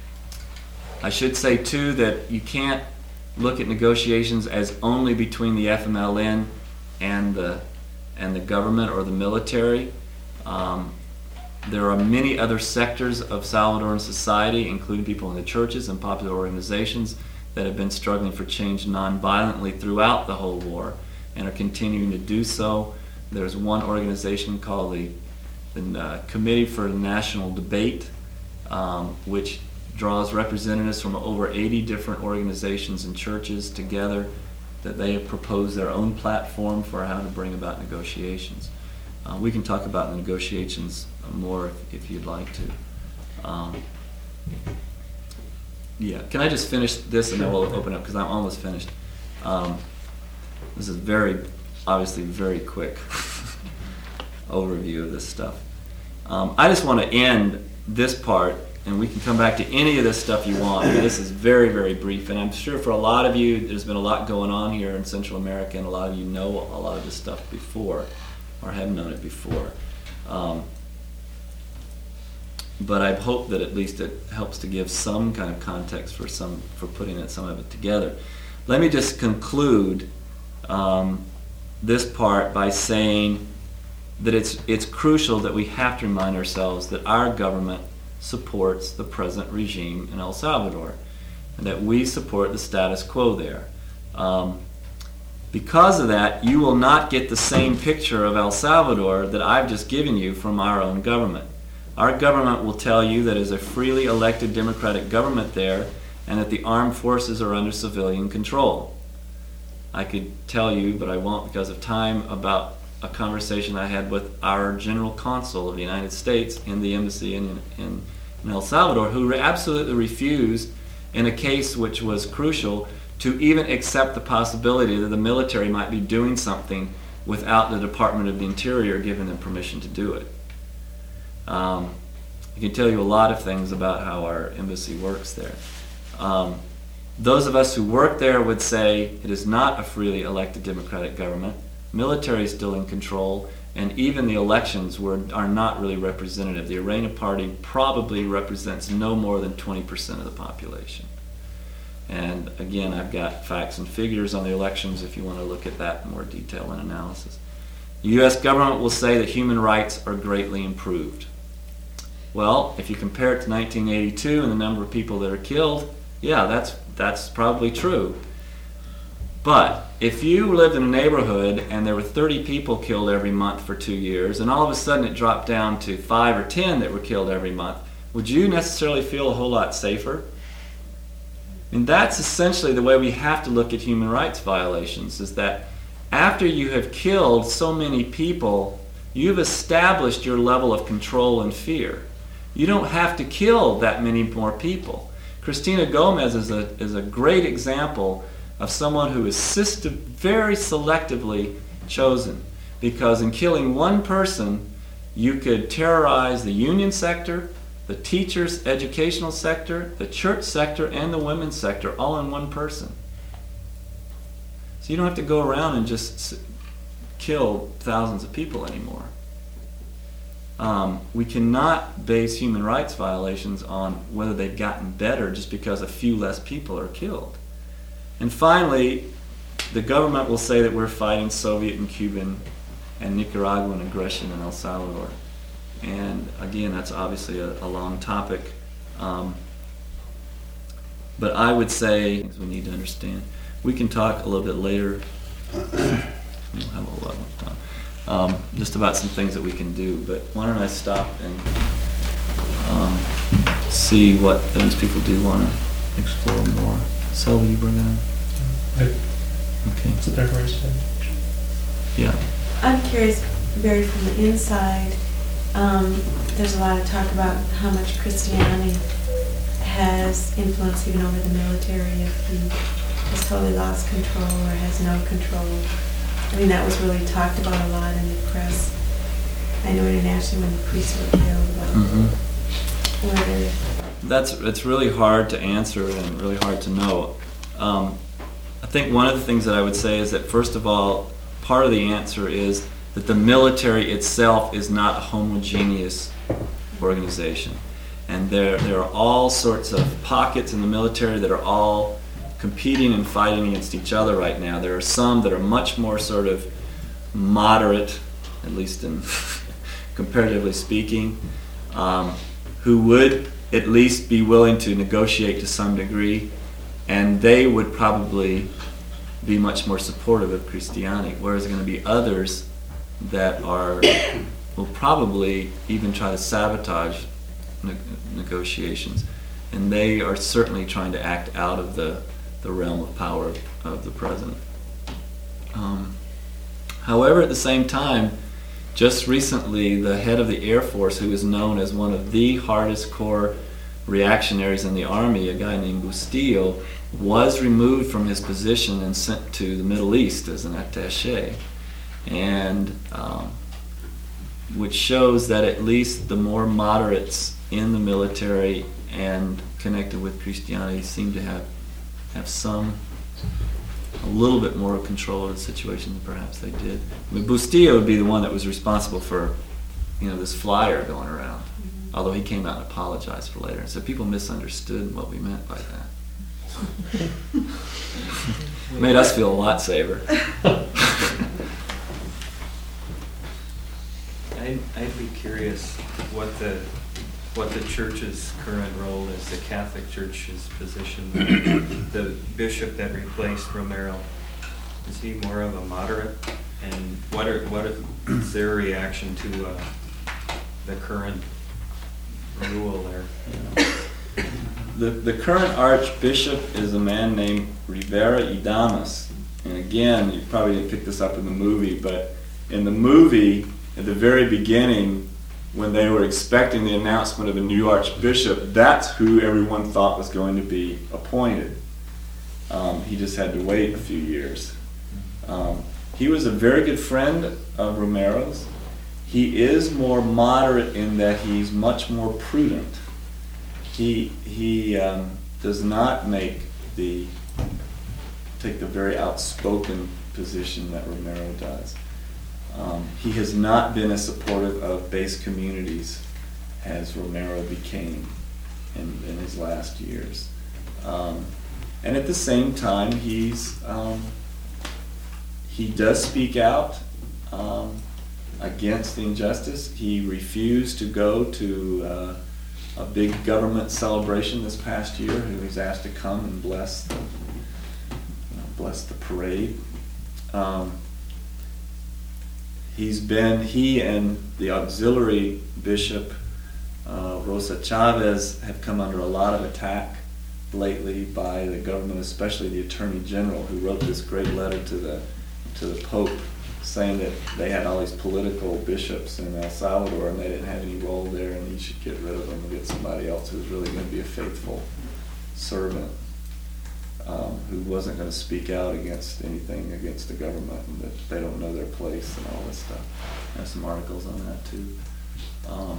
I should say too that you can't look at negotiations as only between the F M L N and the and the government or the military. Um, there are many other sectors of Salvadoran society, including people in the churches and popular organizations, that have been struggling for change nonviolently throughout the whole war and are continuing to do so. There's one organization called the, the uh, Committee for National Debate, um, which draws representatives from over eighty different organizations and churches together, that they have proposed their own platform for how to bring about negotiations. Uh, we can talk about the negotiations more if, if you'd like to. Um, yeah, can I just finish this and then we'll open up, because I'm almost finished. Um, this is very, obviously very quick overview of this stuff. Um, I just want to end this part, and we can come back to any of this stuff you want. But this is very, very brief, and I'm sure for a lot of you, there's been a lot going on here in Central America, and a lot of you know a lot of this stuff before, or have known it before. Um, but I hope that at least it helps to give some kind of context for some for putting it, some of it together. Let me just conclude um, this part by saying that it's it's crucial that we have to remind ourselves that our government supports the present regime in El Salvador, and that we support the status quo there. Um, because of that, you will not get the same picture of El Salvador that I've just given you from our own government. Our government will tell you that it's a freely elected democratic government there, and that the armed forces are under civilian control. I could tell you, but I won't because of time, about a conversation I had with our General Consul of the United States in the embassy in, in, in El Salvador, who absolutely refused, in a case which was crucial, to even accept the possibility that the military might be doing something without the Department of the Interior giving them permission to do it. Um, I can tell you a lot of things about how our embassy works there. Um, those of us who work there would say it is not a freely elected democratic government. Military is still in control, and even the elections were, are not really representative. The Arena Party probably represents no more than twenty percent of the population. And again, I've got facts and figures on the elections if you want to look at that in more detail and analysis. The U S government will say that human rights are greatly improved. Well, if you compare it to nineteen eighty-two and the number of people that are killed, yeah, that's that's probably true. But if you lived in a neighborhood and there were thirty people killed every month for two years, and all of a sudden it dropped down to five or ten that were killed every month, would you necessarily feel a whole lot safer? And that's essentially the way we have to look at human rights violations, is that after you have killed so many people, you've established your level of control and fear. You don't have to kill that many more people. Cristina Gomez is a, is a great example of someone who is system, very selectively chosen, because in killing one person, you could terrorize the union sector, the teachers' educational sector, the church sector, and the women's sector, all in one person. So you don't have to go around and just kill thousands of people anymore. Um, we cannot base human rights violations on whether they've gotten better just because a few less people are killed. And finally, the government will say that we're fighting Soviet and Cuban and Nicaraguan aggression in El Salvador. And again, that's obviously a, a long topic. Um, but I would say we need to understand. We can talk a little bit later. We'll have a lot of time. Um, just about some things that we can do. But why don't I stop and um, see what things people do want to explore more. Selby, you bring it on? Okay. It's a decoration. Yeah. I'm curious, Barry, from the inside, um, there's a lot of talk about how much Christianity has influence even over the military, if he has totally lost control or has no control. I mean, that was really talked about a lot in the press. I know internationally when the priests were killed, but Mm-hmm. whether... That's it's really hard to answer and really hard to know. Um, I think one of the things that I would say is that, first of all, part of the answer is that the military itself is not a homogeneous organization. And there, there are all sorts of pockets in the military that are all competing and fighting against each other right now. There are some that are much more sort of moderate, at least in comparatively speaking, um, who would at least be willing to negotiate to some degree, and they would probably be much more supportive of Christianity, whereas there are going to be others that are will probably even try to sabotage ne- negotiations, and they are certainly trying to act out of the, the realm of power of the president. Um, however, at the same time, just recently, the head of the Air Force, who is known as one of the hardest core reactionaries in the Army, a guy named Bustillo, was removed from his position and sent to the Middle East as an attaché. And um, which shows that at least the more moderates in the military and connected with Christianity seem to have have some a little bit more control of the situation than perhaps they did. I mean, Bustillo would be the one that was responsible for, you know, this flyer going around. Mm-hmm. Although he came out and apologized for later and said people misunderstood what we meant by that. Made us feel a lot safer. I'd, I'd be curious what the what the church's current role is, the Catholic Church's position. The bishop that replaced Romero, is he more of a moderate? And what are what is their reaction to uh, the current rule there? The the current archbishop is a man named Rivera Adames. And again, you probably didn't pick this up in the movie, but in the movie, at the very beginning, when they were expecting the announcement of a new archbishop, that's who everyone thought was going to be appointed. Um, he just had to wait a few years. Um, he was a very good friend of Romero's. He is more moderate in that he's much more prudent. He he um, does not make the take the very outspoken position that Romero does. Um, he has not been as supportive of base communities as Romero became in, in his last years. Um, and at the same time, he's um, he does speak out um, against the injustice. He refused to go to uh, a big government celebration this past year. He was asked to come and bless the, you know, bless the parade. Um, He's been, he and the auxiliary bishop, uh, Rosa Chavez, have come under a lot of attack lately by the government, especially the Attorney General, who wrote this great letter to the to the Pope saying that they had all these political bishops in El Salvador and they didn't have any role there and he should get rid of them and get somebody else who's really going to be a faithful servant. Um, who wasn't going to speak out against anything against the government and that they don't know their place and all this stuff. There's some articles on that too. Um,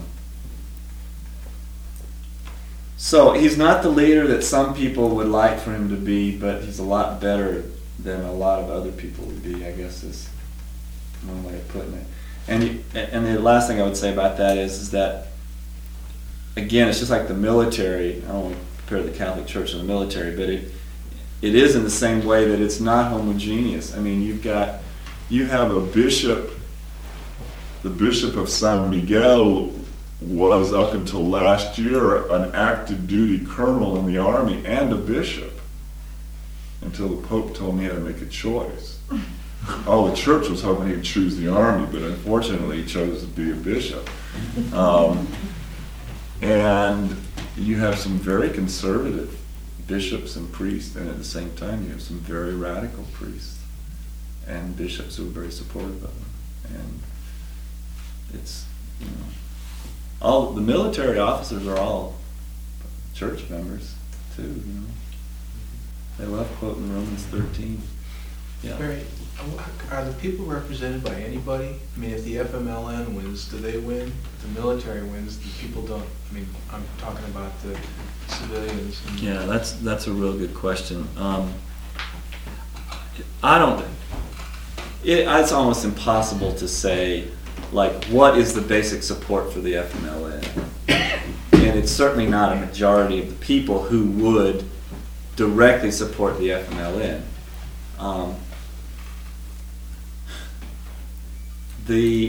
so he's not the leader that some people would like for him to be, but he's a lot better than a lot of other people would be, I guess is one way of putting it. And you, and the last thing I would say about that is, is that, again, it's just like the military. I don't want to compare the Catholic Church and the military, but it it is in the same way that it's not homogeneous. I mean, you've got, you have a bishop, the Bishop of San Miguel was up until last year an active duty colonel in the army and a bishop, until the Pope told me he had to make a choice. All the church was hoping he'd choose the army, but unfortunately he chose to be a bishop. Um, and you have some very conservative bishops and priests, and at the same time you have some very radical priests and bishops who are very supportive of them. And it's, you know, all the military officers are all church members too, you know. They love quoting Romans thirteen. Yeah. Mary, are the people represented by anybody? I mean, if the F M L N wins, do they win? If the military wins, the people don't. I mean, I'm talking about the civilians. And Yeah, that's that's a real good question. Um, I don't. It, it's almost impossible to say, like, what is the basic support for the F M L N? And it's certainly not a majority of the people who would directly support the F M L N. Um, the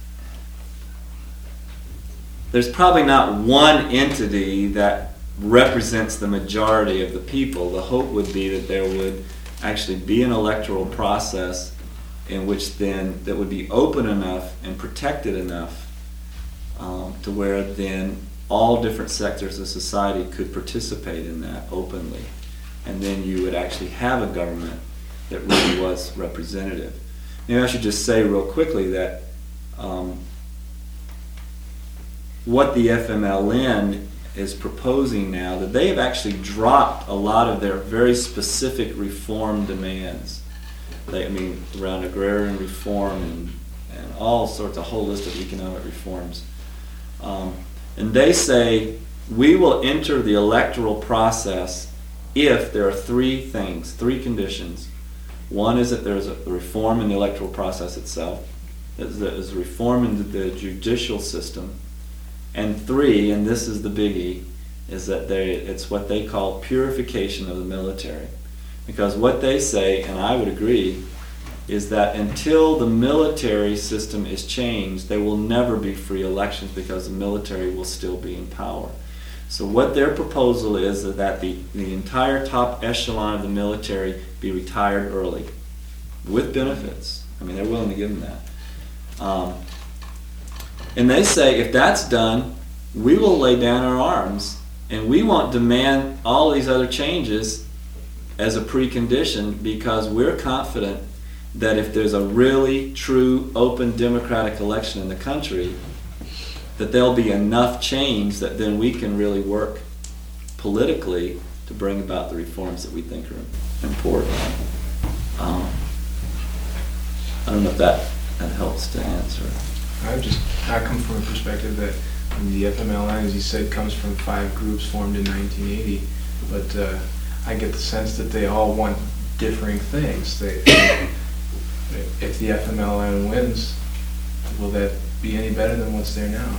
there's probably not one entity that represents the majority of the people. The hope would be that there would actually be an electoral process in which then that would be open enough and protected enough um, to where then all different sectors of society could participate in that openly. And then you would actually have a government that really was representative. Maybe I should just say real quickly that um, what the F M L N is proposing now, that they have actually dropped a lot of their very specific reform demands. They, I mean, around agrarian reform and, and all sorts, a whole list of economic reforms. Um, and they say, we will enter the electoral process if there are three things, three conditions. One is that there's a reform in the electoral process itself. There's a reform in the judicial system. And three, and this is the biggie, is that they, it's what they call purification of the military. Because what they say, and I would agree, is that until the military system is changed, there will never be free elections because the military will still be in power. So what their proposal is is that the, the entire top echelon of the military be retired early, with benefits. I mean, they're willing to give them that. Um, and they say, if that's done, we will lay down our arms, and we won't demand all these other changes as a precondition, because we're confident that if there's a really true, open, democratic election in the country, that there'll be enough change that then we can really work politically to bring about the reforms that we think are important. Um, I don't know if that, that helps to answer. I just, I come from a perspective that the F M L N, as you said, comes from five groups formed in nineteen eighty, but uh, I get the sense that they all want differing things. They, if the F M L N wins, will that be any better than what's there now?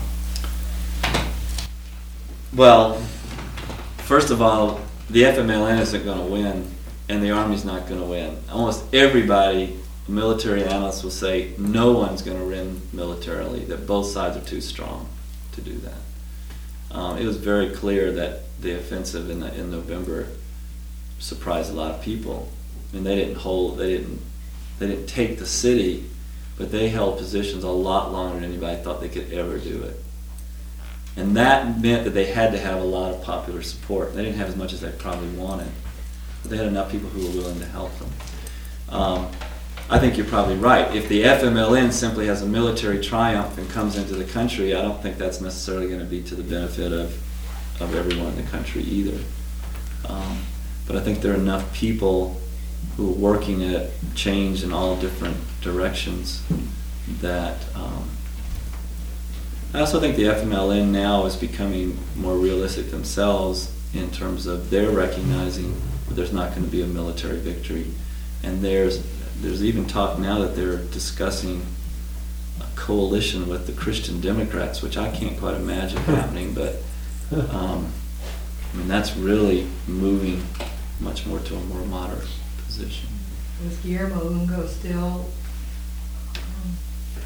Well, first of all, the F M L N isn't going to win, and the Army's not going to win. Almost everybody, military analysts will say, no one's going to win militarily, that both sides are too strong to do that. Um, it was very clear that the offensive in, the, in November surprised a lot of people. I mean, they didn't hold, they didn't, they didn't take the city, but they held positions a lot longer than anybody thought they could ever do it. And that meant that they had to have a lot of popular support. They didn't have as much as they probably wanted, but they had enough people who were willing to help them. Um, I think you're probably right. If the F M L N simply has a military triumph and comes into the country, I don't think that's necessarily going to be to the benefit of, of everyone in the country either. Um, but I think there are enough people who are working at change in all different directions that um, I also think the F M L N now is becoming more realistic themselves in terms of they're recognizing that there's not going to be a military victory, and there's there's even talk now that they're discussing a coalition with the Christian Democrats, which I can't quite imagine happening, but um, I mean, that's really moving much more to a more moderate position. Was Guillermo Ungo still, um,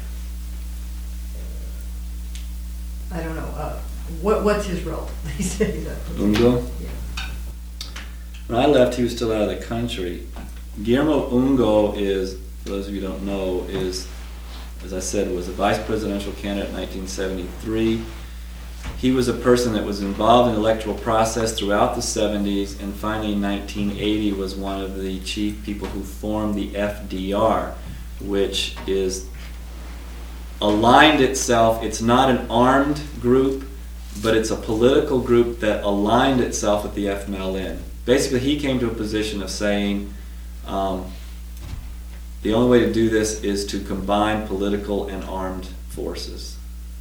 I don't know, uh, what, what's his role these days? Ungo? Yeah. When I left, he was still out of the country. Guillermo Ungo is, for those of you who don't know, is, as I said, was a vice presidential candidate in nineteen seventy-three. He was a person that was involved in the electoral process throughout the seventies, and finally in nineteen eighty was one of the chief people who formed the F D R, which is aligned itself. It's not an armed group, but it's a political group that aligned itself with the F M L N. Basically, he came to a position of saying, um, the only way to do this is to combine political and armed forces.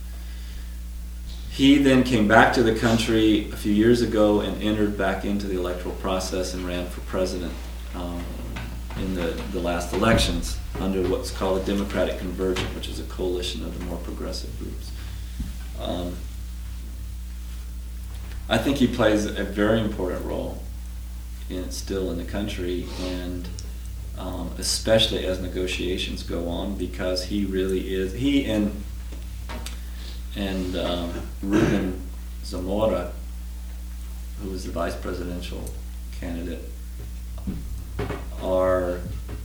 He then came back to the country a few years ago and entered back into the electoral process and ran for president um, in the, the last elections under what's called a Democratic Convergence, which is a coalition of the more progressive groups. Um, I think he plays a very important role in still in the country, and um, especially as negotiations go on, because he really is, he and and um, Ruben Zamora, who was the vice presidential candidate, are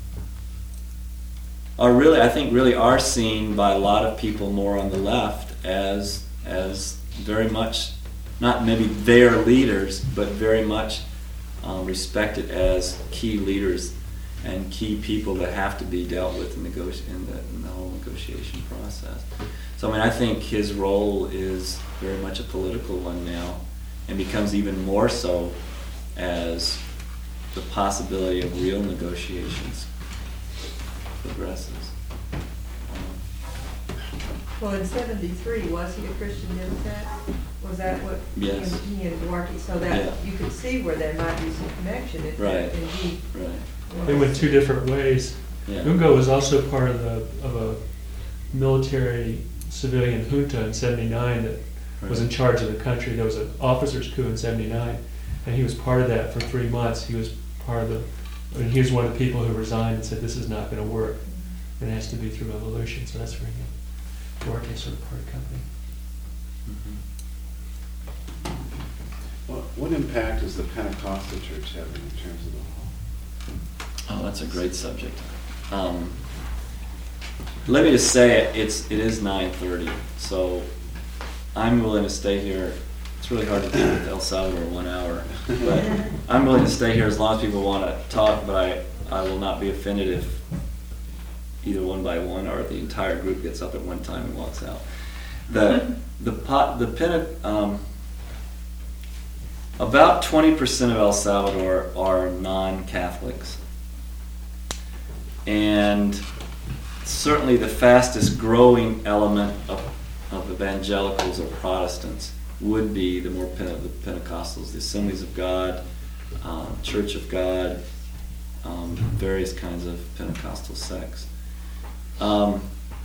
are really, I think, really are seen by a lot of people more on the left as as very much, not maybe their leaders, but very much um, respected as key leaders and key people that have to be dealt with in, negoti- in, the, in the whole negotiation process. So I mean, I think his role is very much a political one now, and becomes even more so as the possibility of real negotiations progresses. Well, in seventy-three, was he a Christian Democrat? Was that what he and, Yes. he and Duarte, so that Yeah. you could see where there might be some connection if Right. that indeed Right. was. They went two different ways. Yeah. Ungo was also part of the of a military civilian junta in seventy-nine that was in Right. charge of the country. There was an officers' coup in seventy-nine, and he was part of that for three months. He was part of the, and he was one of the people who resigned and said, this is not going to work. It has to be through revolution. So that's where he Duarte sort of part company. Mhm. What, what impact is the Pentecostal church having in terms of the whole? Oh, that's a great subject. Um, let me just say it, it's it is nine thirty, so I'm willing to stay here. It's really hard to do with El Salvador one hour, but I'm willing to stay here as long as people want to talk. But I I will not be offended if either one by one or the entire group gets up at one time and walks out. The the pot the Pente, um, about twenty percent of El Salvador are non-Catholics. And certainly the fastest growing element of, of evangelicals or Protestants would be the more Pente- the Pentecostals, the Assemblies of God, um, Church of God, um, various kinds of Pentecostal sects. Um,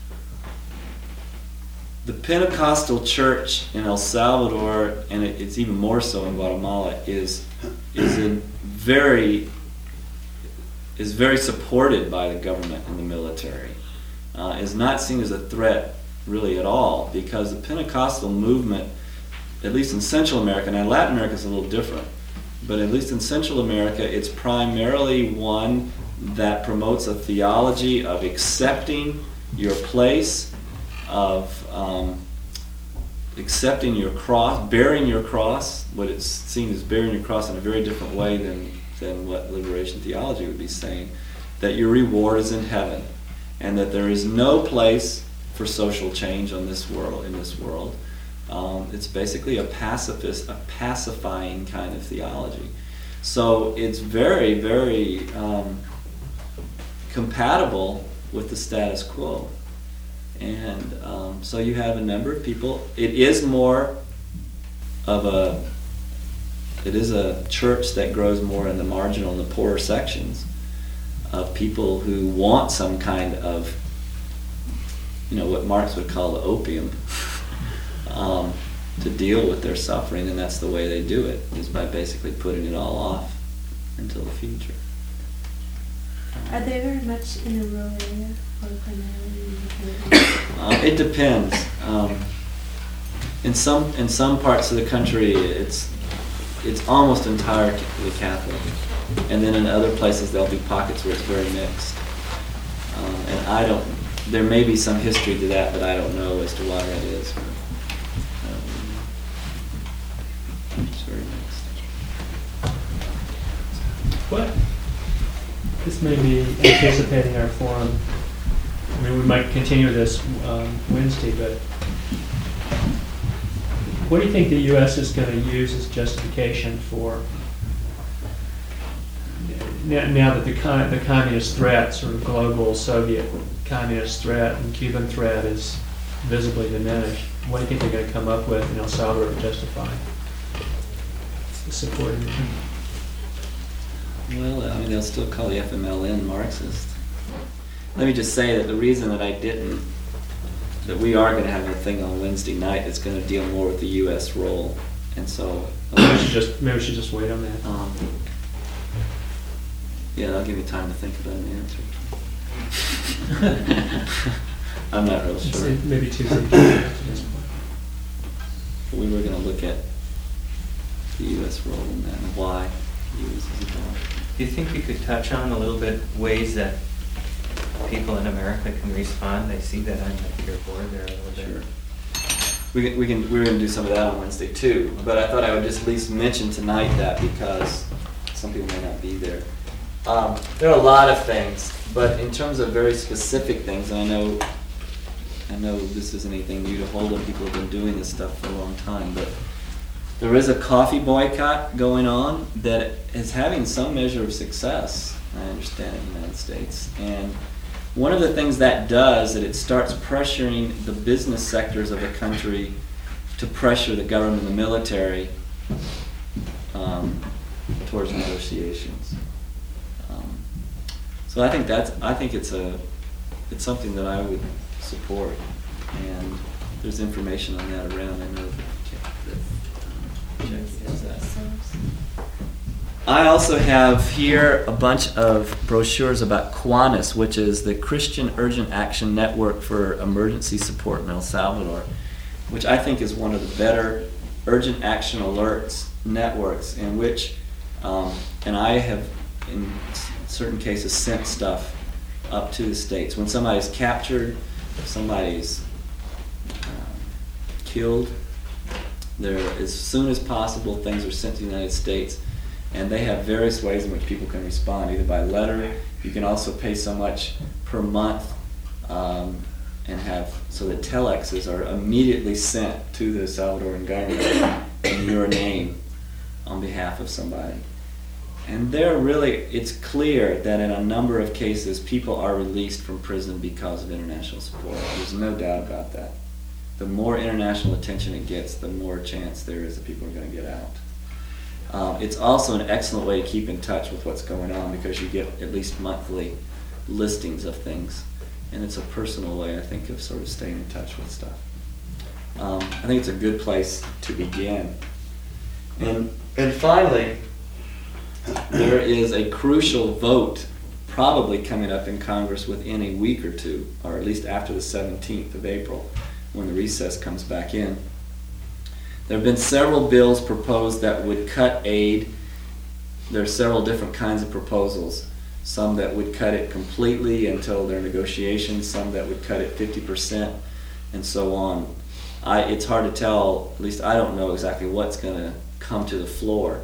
the Pentecostal church in El Salvador, and it, it's even more so in Guatemala, is is in very is very supported by the government and the military. Uh, is not seen as a threat really at all, because the Pentecostal movement, at least in Central America, and Latin America is a little different, but at least in Central America, it's primarily one that promotes a theology of accepting your place, of um, accepting your cross, bearing your cross, what it's seen as bearing your cross in a very different way than, than what liberation theology would be saying, that your reward is in heaven, and that there is no place for social change on this world, in this world. Um, it's basically a pacifist, a pacifying kind of theology. So it's very, very um, compatible with the status quo. And um, so you have a number of people. It is more of a, it is a church that grows more in the marginal and the poorer sections of people who want some kind of, you know, what Marx would call the opium, um, to deal with their suffering, and that's the way they do it, is by basically putting it all off until the future. Are they very much in a rural area or primarily in the country? Um, it depends. Um, in some in some parts of the country, it's it's almost entirely Catholic, and then in other places there'll be pockets where it's very mixed. Um, and I don't. There may be some history to that, but I don't know as to why that is. But, um, it's very mixed. What? This may be anticipating our forum. I mean, we might continue this um, Wednesday, but what do you think the U S is going to use as justification for, now, now that the, con- the communist threat, sort of global Soviet communist threat and Cuban threat is visibly diminished, what do you think they're going to come up with in El Salvador to justify supporting it? Well, I mean, they'll still call the F M L N Marxist. Let me just say that the reason that I didn't, that we are going to have a thing on Wednesday night that's going to deal more with the U S role, and so Maybe we should just maybe we should just wait on that. um, yeah, that'll give me time to think about an answer. I'm not real It's- sure. it- Maybe Tuesday. At this point. We were going to look at the U S role in that and why the U S is involved. Do you think we could touch on a little bit ways that people in America can respond? They see that I'm at your board there a little bit. Sure. We can, we can, we're going to do some of that on Wednesday too, but I thought I would just at least mention tonight that because some people may not be there. Um, there are a lot of things, but in terms of very specific things, and I know, I know this isn't anything new to Holden, people have been doing this stuff for a long time, but there is a coffee boycott going on that is having some measure of success, I understand, in the United States. And one of the things that does is it starts pressuring the business sectors of the country to pressure the government and the military um, towards negotiations. Um, so I think that's I think it's a it's something that I would support, and there's information on that around. I know that, that um, Jackie has that. I also have here a bunch of brochures about Kiwanis, which is the Christian Urgent Action Network for Emergency Support in El Salvador, which I think is one of the better urgent action alerts networks in which, um, and I have in certain cases sent stuff up to the States. When somebody's captured, if somebody's um, killed, there, as soon as possible, things are sent to the United States. And they have various ways in which people can respond, either by letter. You can also pay so much per month um, and have, so that telexes are immediately sent to the Salvadoran government in your name on behalf of somebody. And they're really, it's clear that in a number of cases, people are released from prison because of international support. There's no doubt about that. The more international attention it gets, the more chance there is that people are going to get out. Um, it's also an excellent way to keep in touch with what's going on because you get at least monthly listings of things. And it's a personal way, I think, of sort of staying in touch with stuff. Um, I think it's a good place to begin. And, and finally, there is a crucial vote probably coming up in Congress within a week or two, or at least after the seventeenth of April, when the recess comes back in. There have been several bills proposed that would cut aid. There are several different kinds of proposals. Some that would cut it completely until there are negotiations, some that would cut it fifty percent, and so on. I, it's hard to tell, at least I don't know exactly what's going to come to the floor.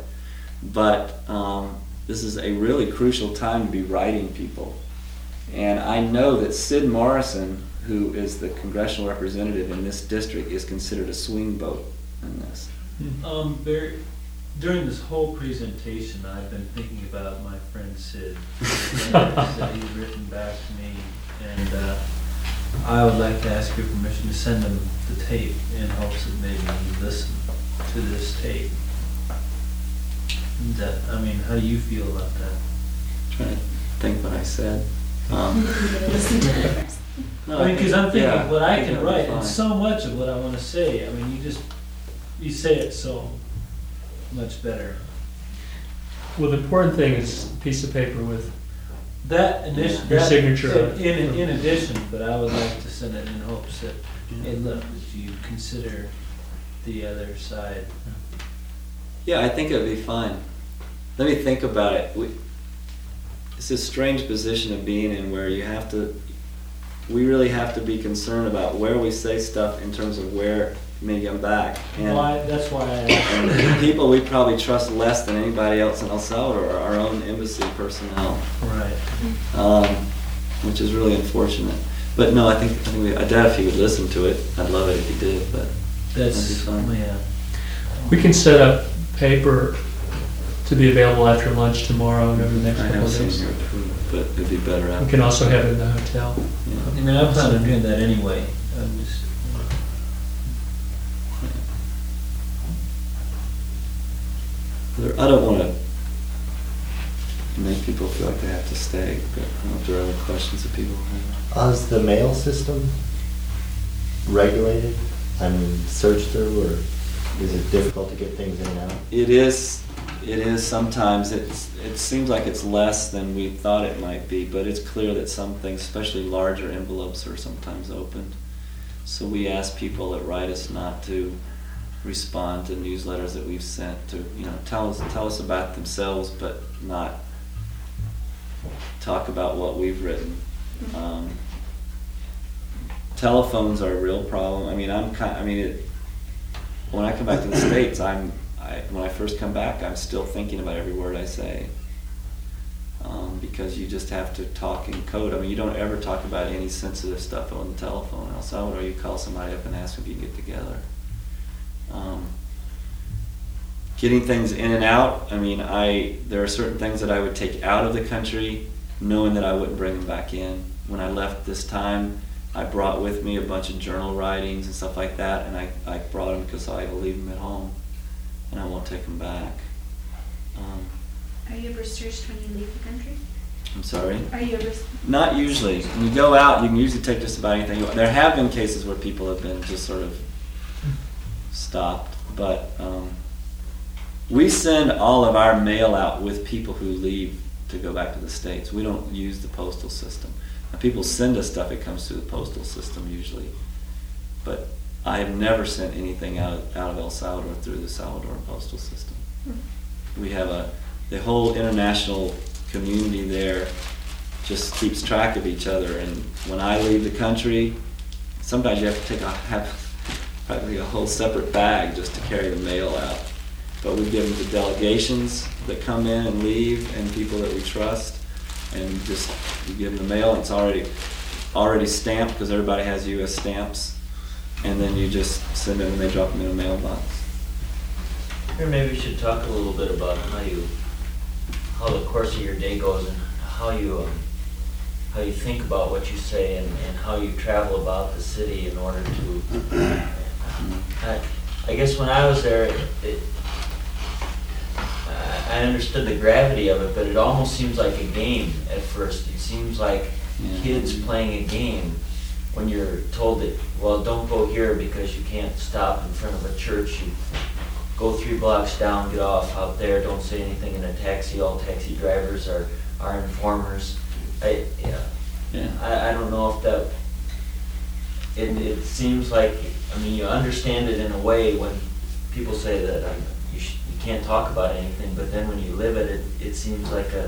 But um, this is a really crucial time to be writing people. And I know that Sid Morrison, who is the congressional representative in this district, is considered a swing vote in this. Um, Barry, during this whole presentation, I've been thinking about my friend Sid, that he's written back to me, and uh, I would like to ask your permission to send him the tape in hopes that maybe he'd listen to this tape. That, I mean, how do you feel about that? Trying to think what I said. Um, no, I mean, because I'm thinking yeah, what I think can it'll be write, fine. and so much of what I want to say, I mean, you just, you say it so much better. Well, the important thing is a piece of paper with, That initial. Your signature on it. In, in addition, but I would like to send it in hopes that, hey, look, if you consider the other side. Yeah, I think it would be fine. Let me think about it. We, it's a strange position of being in where you have to, we really have to be concerned about where we say stuff in terms of where it may come back. And, Why, that's why I, and the people we probably trust less than anybody else in El Salvador are our own embassy personnel, right. um, which is really unfortunate. But no, I think, I think we, I doubt if he would listen to it. I'd love it if he did, but That's, that'd be fun. yeah. we can set up paper to be available after lunch tomorrow and over the next I couple have of seen days. your food, but it'd be better We out. can also have it in the hotel. Yeah. I mean, I plan on doing that anyway. I'm just, There- I don't want to make people feel like they have to stay, but I don't know if there are other questions that people have. Is the mail system regulated? I mean, search through, or is it difficult to get things in and out? It is, it is sometimes, it's, it seems like it's less than we thought it might be, but it's clear that some things, especially larger envelopes, are sometimes opened. So we ask people that write us not to respond to newsletters that we've sent, to, you know, tell us, tell us about themselves, but not talk about what we've written. Um, telephones are a real problem. I mean, I'm kind, I mean, it, when I come back to the States, I'm, I, when I first come back, I'm still thinking about every word I say. Um, because you just have to talk in code. I mean, you don't ever talk about any sensitive stuff on the telephone in El Salvador. You call somebody up and ask if you can get together. Um, getting things in and out, I mean, I there are certain things that I would take out of the country knowing that I wouldn't bring them back in. When I left this time, I brought with me a bunch of journal writings and stuff like that, and I, I brought them because I will leave them at home, and I won't take them back. Um, Are you ever searched when you leave the country? I'm sorry? Are you ever? Not usually. When you go out, you can usually take just about anything. you want. There have been cases where people have been just sort of stopped, but um, we send all of our mail out with people who leave to go back to the States. We don't use the postal system. Now, people send us stuff, it comes through the postal system usually, but I have never sent anything out, out of El Salvador through the Salvadoran postal system. We have a, the whole international community there just keeps track of each other, and when I leave the country, sometimes you have to take a, have probably a whole separate bag just to carry the mail out. But we give them to delegations that come in and leave, and people that we trust, and just you give them the mail, and it's already already stamped because everybody has U S stamps, and then you just send them and they drop them in a mailbox. Here, maybe we should talk a little bit about how you, how the course of your day goes, and how you, um, how you think about what you say, and, and how you travel about the city in order to. I, I guess when I was there, it, it, I understood the gravity of it, but it almost seems like a game at first. It seems like Yeah. kids playing a game when you're told that, well, don't go here because you can't stop in front of a church. You go three blocks down, get off out there, don't say anything in a taxi. All taxi drivers are, are informers. I, yeah, Yeah. I, I don't know if that, it, it seems like, I mean, you understand it in a way when people say that um, you, sh- you can't talk about anything, but then when you live it, it, it seems like a,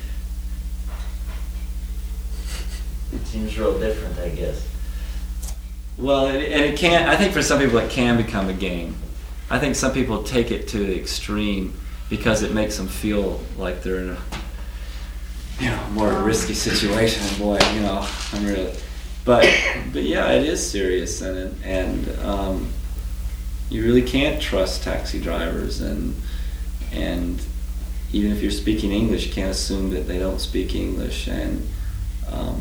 it seems real different, I guess. Well, it, and it can, I think for some people it can become a game. I think some people take it to the extreme because it makes them feel like they're in a, you know, more risky situation. Boy, you know, I'm really, but, but yeah, it is serious, and, and um, you really can't trust taxi drivers, and, and even if you're speaking English, you can't assume that they don't speak English, and, um,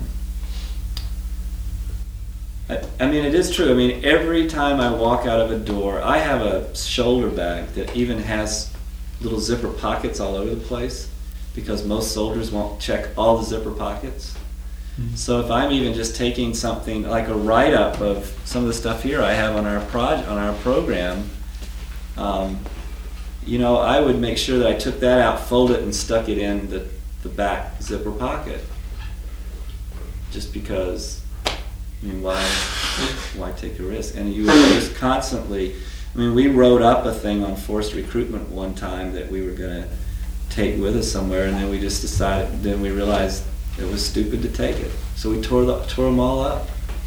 I, I mean, it is true. I mean, every time I walk out of a door, I have a shoulder bag that even has little zipper pockets all over the place. because most soldiers won't check all the zipper pockets. Mhm. So if I'm even just taking something like a write-up of some of the stuff here I have on our project, on our program, um, you know, I would make sure that I took that out, folded it, and stuck it in the, the back zipper pocket. Just because, I mean, why, why take a risk? And you would just constantly, I mean, we wrote up a thing on forced recruitment one time that we were going to take with us somewhere, and then we just decided, then we realized it was stupid to take it. So we tore, the, tore them all up.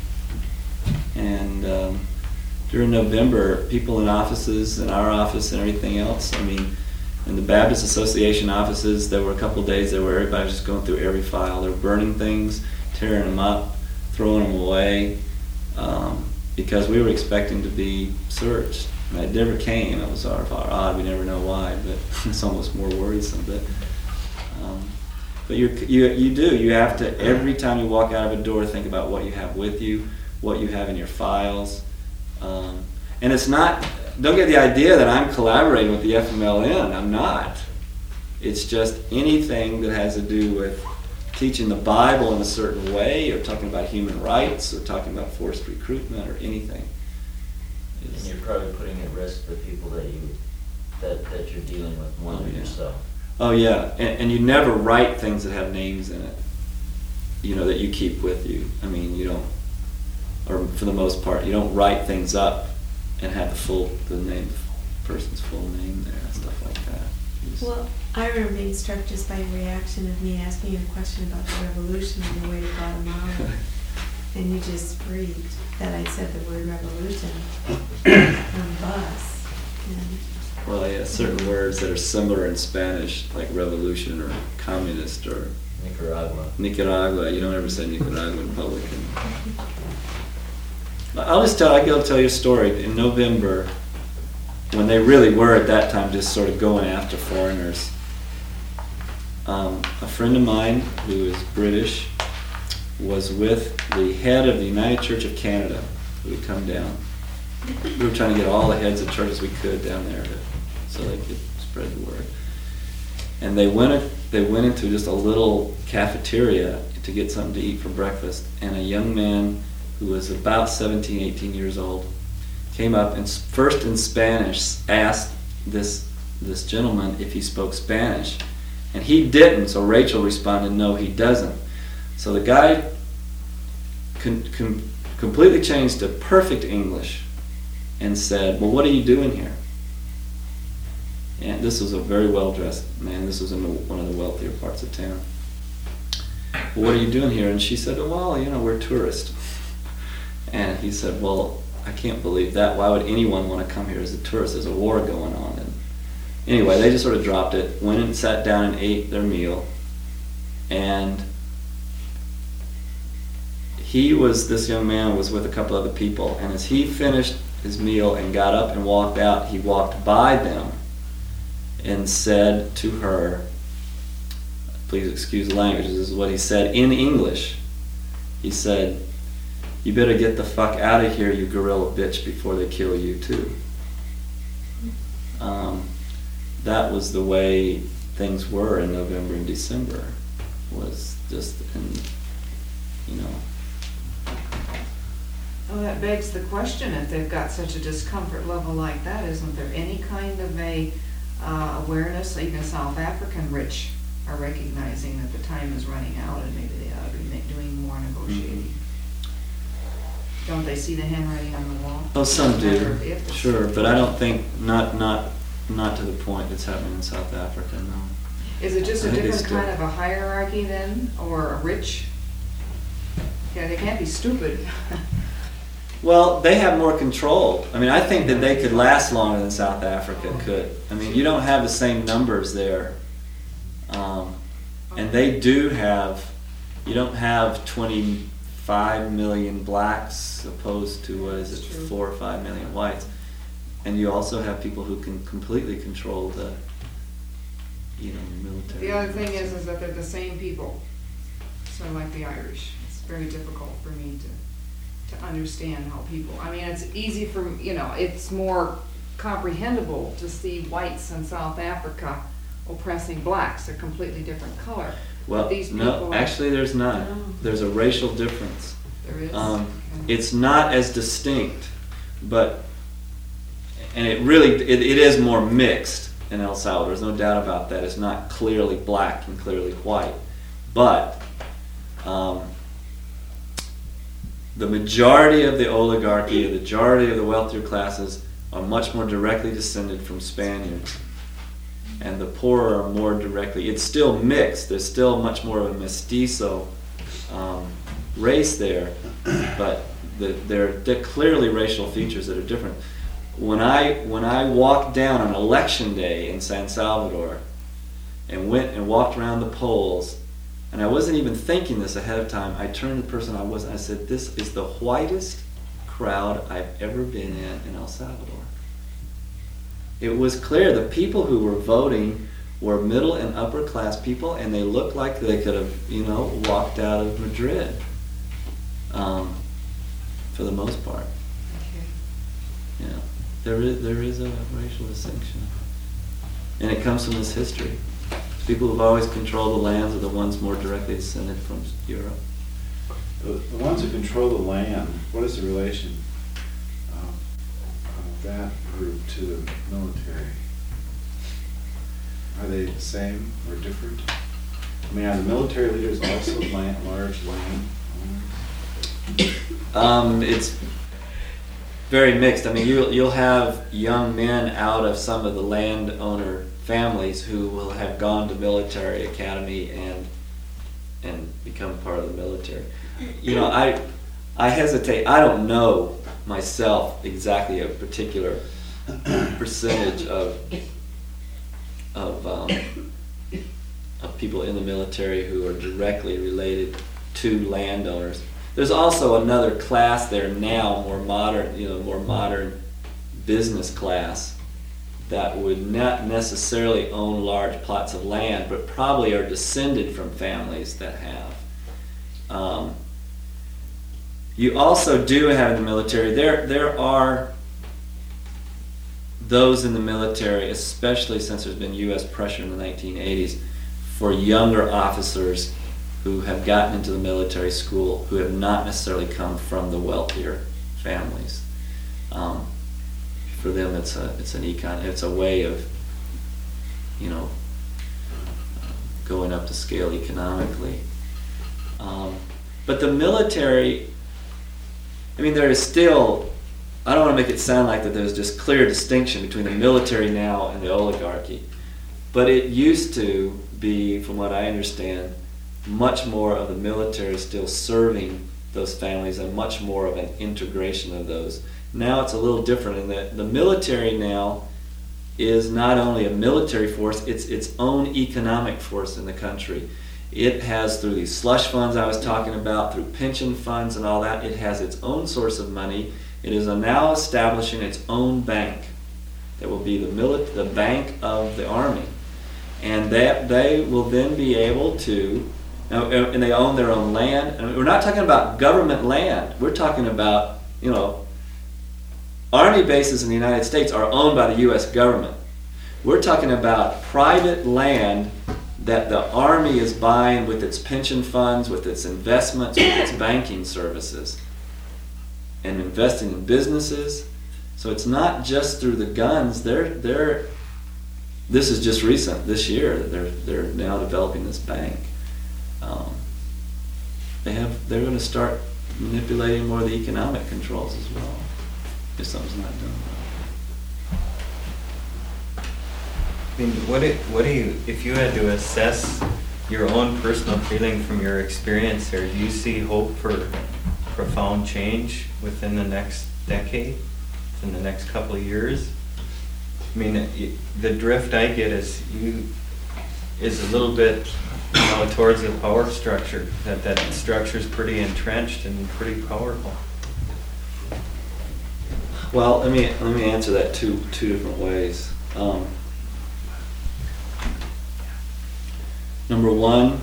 And um, during November, people in offices, in our office and everything else, I mean, in the Baptist Association offices, there were a couple days there where everybody was just going through every file. They were burning things, tearing them up, throwing them away, um, because we were expecting to be searched. And it never came. It was sort of odd. We never know why, but it's almost more worrisome. But um, but you you you do. You have to, every time you walk out of a door, think about what you have with you, what you have in your files, um, and it's not. Don't get the idea that I'm collaborating with the F M L N. I'm not. It's just anything that has to do with teaching the Bible in a certain way, or talking about human rights, or talking about forced recruitment, or anything. And you're probably putting at risk the people that you that, that you're dealing with more Oh, than yeah. yourself. Oh yeah, and, and you never write things that have names in it, you know, that you keep with you. I mean, you don't, or for the most part, you don't write things up and have the full, the name, person's full name there and stuff like that. You just- Well, I remember being struck just by your reaction of me asking you a question about the revolution on the way to Guatemala. And you just freaked that I said the word revolution on the bus. And Well, yeah, certain words that are similar in Spanish, like revolution or communist or Nicaragua. Nicaragua. You don't ever say Nicaragua in public. I'll just tell, I'll tell you a story. In November, when they really were at that time just sort of going after foreigners, um, a friend of mine who is British was with the head of the United Church of Canada, who had come down. We were trying to get all the heads of churches we could down there to, so they could spread the word. And they went, they went into just a little cafeteria to get something to eat for breakfast, and a young man who was about seventeen, eighteen years old came up and first in Spanish asked this this gentleman if he spoke Spanish, and he didn't. So Rachel responded, "No, he doesn't." So the guy con- com- completely changed to perfect English and said, "Well, what are you doing here?" And this was a very well-dressed man. This was in the, one of the wealthier parts of town. "Well, what are you doing here?" And she said, "Well, you know, we're tourists." And he said, "Well, I can't believe that. Why would anyone want to come here as a tourist? There's a war going on." And anyway, they just sort of dropped it, went and sat down and ate their meal. And he was, this young man was with a couple other people, and as he finished his meal and got up and walked out, he walked by them and said to her, please excuse the language, this is what he said in English. He said, "You better get the fuck out of here, you gorilla bitch, before they kill you too." Um, that was the way things were in November and December, was just, in, you know. Well, that begs the question, if they've got such a discomfort level like that, isn't there any kind of a uh, awareness, even South African rich are recognizing that the time is running out and maybe they ought to be ma- doing more negotiating? Mm-hmm. Don't they see the handwriting on the wall? Oh, some Doesn't matter do, if it's- sure, but I don't think, not not not to the point that's happening in South Africa, no. Is it just I a think they different still- kind of a hierarchy then, or a rich? Yeah, they can't be stupid. Well, they have more control. I mean, I think that they could last longer than South Africa could. I mean, you don't have the same numbers there. Um, and they do have, you don't have twenty-five million blacks opposed to, what is it, four or five million whites. And you also have people who can completely control the, you know, military. The other thing is, is that they're the same people. So like the Irish, it's very difficult for me to, to understand how people, I mean, it's easy for, you know, it's more comprehensible to see whites in South Africa oppressing blacks, they're completely different color. Well, These no, people are- actually, there's not. No. There's a racial difference. There is? Um, Okay. it's not as distinct, but, and it really, it, it is more mixed in El Salvador. There's no doubt about that. It's not clearly black and clearly white. But um, the majority of the oligarchy, the majority of the wealthier classes are much more directly descended from Spaniards. And the poor are more directly, it's still mixed. There's still much more of a mestizo um, race there, but the, there, there are clearly racial features that are different. When I when I walked down on election day in San Salvador and went and walked around the polls, and I wasn't even thinking this ahead of time, I turned to the person I was and I said, "This is the whitest crowd I've ever been in in El Salvador." It was clear the people who were voting were middle and upper class people, and they looked like they could have, you know, walked out of Madrid, um, for the most part. Okay. You know, there is there is a racial distinction, and it comes from this history. People who've always controlled the lands are the ones more directly descended from Europe. The, the ones who control the land, what is the relation of, of that group to the military? Are they the same or different? I mean, are the military leaders also land, large land owners? Um, it's very mixed. I mean, you'll you'll have young men out of some of the landowner families who will have gone to military academy and and become part of the military. You know, I I hesitate. I don't know myself exactly a particular percentage of of um, of people in the military who are directly related to landowners. There's also another class there now, more modern, you know, more modern business class that would not necessarily own large plots of land, but probably are descended from families that have. Um, you also do have in the military, there there are those in the military, especially since there's been U S pressure in the nineteen eighties, for younger officers who have gotten into the military school who have not necessarily come from the wealthier families. Um, for them, it's a it's an econ it's a way of, you know, going up the scale economically. Um, but the military, I mean, there is still, I don't want to make it sound like that there's just clear distinction between the military now and the oligarchy, but it used to be, from what I understand, much more of the military still serving those families and much more of an integration of those. Now it's a little different in that the military now is not only a military force, it's its own economic force in the country. It has, through these slush funds I was talking about, through pension funds and all that, it has its own source of money. It is now establishing its own bank that will be the mili- the bank of the Army. And that they will then be able to, and they own their own land. And we're not talking about government land. We're talking about, you know, Army bases in the United States are owned by the U S government. We're talking about private land that the Army is buying with its pension funds, with its investments, with its banking services, and investing in businesses. So it's not just through the guns. They're they're. This is just recent, this year, that they're they're now developing this bank. Um, they have they're going to start manipulating more of the economic controls as well, if something's not done right. I mean, what do, what do you, if you had to assess your own personal feeling from your experience there, do you see hope for profound change within the next decade, in the next couple of years? I mean, it- the drift I get is you, is a little bit, you know, towards the power structure, that that structure's pretty entrenched and pretty powerful. Well, let me let me answer that two two different ways. Um, number one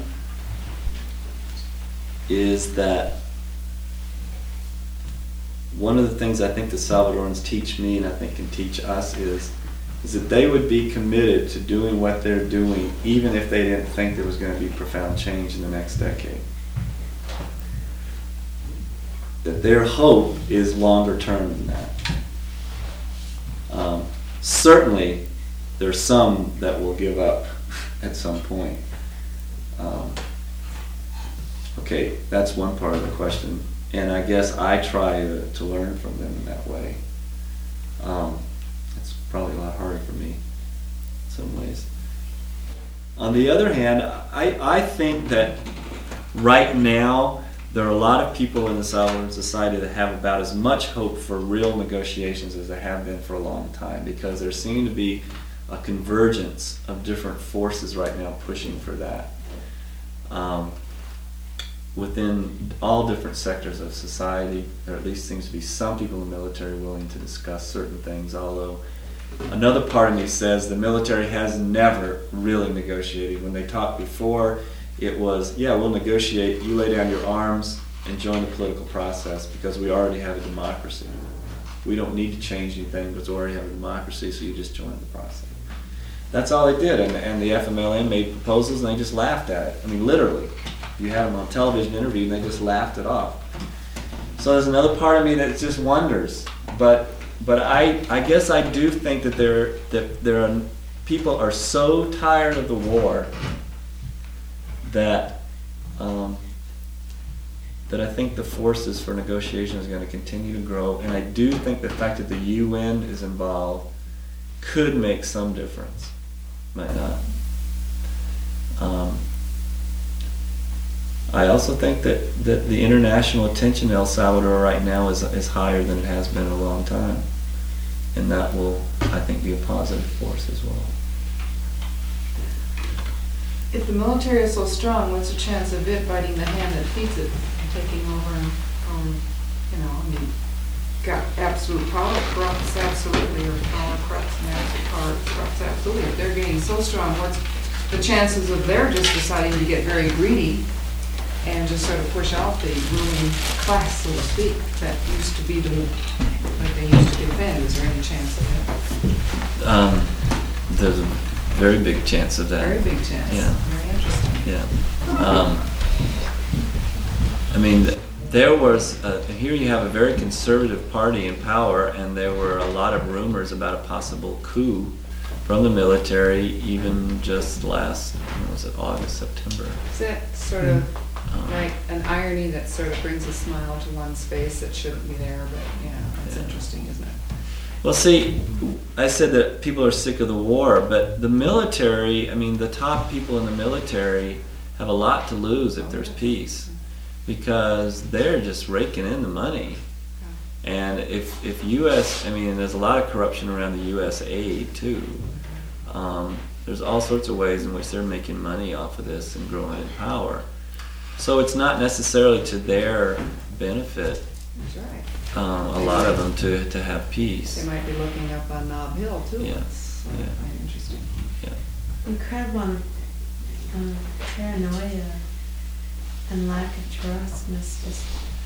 is that one of the things I think the Salvadorans teach me, and I think can teach us, is is that they would be committed to doing what they're doing even if they didn't think there was going to be profound change in the next decade. That their hope is longer term than that. Um, certainly, there's some that will give up at some point. Um, okay, that's one part of the question. And I guess I try to, to learn from them in that way. Um, it's probably a lot harder for me in some ways. On the other hand, I, I think that right now there are a lot of people in the Salvadoran society that have about as much hope for real negotiations as there have been for a long time, because there seems to be a convergence of different forces right now pushing for that. Um, within all different sectors of society, there at least seems to be some people in the military willing to discuss certain things, although another part of me says the military has never really negotiated. When they talked before, it was, yeah, we'll negotiate, you lay down your arms and join the political process because we already have a democracy. We don't need to change anything because we already have a democracy, so you just join the process. That's all they did, and, and the F M L N made proposals and they just laughed at it. I mean, literally. You had them on television interview and they just laughed it off. So there's another part of me that just wonders, but but I I guess I do think that there that there are people are so tired of the war that um, that I think the forces for negotiation is going to continue to grow, and I do think the fact that the U N is involved could make some difference. Might not. Um, I also think that, that the international attention in El Salvador right now is, is higher than it has been in a long time. And that will, I think, be a positive force as well. If the military is so strong, what's the chance of it biting the hand that feeds it and taking over and, um, you know, I mean, got absolute power, corrupts absolutely, or power corrupts and absolute power corrupts absolutely. If they're getting so strong, what's the chances of their just deciding to get very greedy and just sort of push out the ruling class, so to speak, that used to be the, like they used to defend? Is there any chance of that? Um, there's a very big chance of that. Very big chance. Yeah. Very interesting. Yeah. Um, I mean, th- there was, a, here you have a very conservative party in power, and there were a lot of rumors about a possible coup from the military, even just last, when was it, August, September. Is that sort of Um, like an irony that sort of brings a smile to one's face that shouldn't be there, but yeah, that's Yeah. interesting, isn't it? Well, see, I said that people are sick of the war, but the military, I mean, the top people in the military have a lot to lose if there's peace, because they're just raking in the money. And if, if U S, I mean, there's a lot of corruption around the U S aid too. Um, there's all sorts of ways in which they're making money off of this and growing in power. So it's not necessarily to their benefit, That's right. um, a lot of them, to, to have peace. They might be looking up on Nob Hill too. Yeah. That's uh, Yeah. quite interesting. Yeah. Incredible um, paranoia and lack of trust must just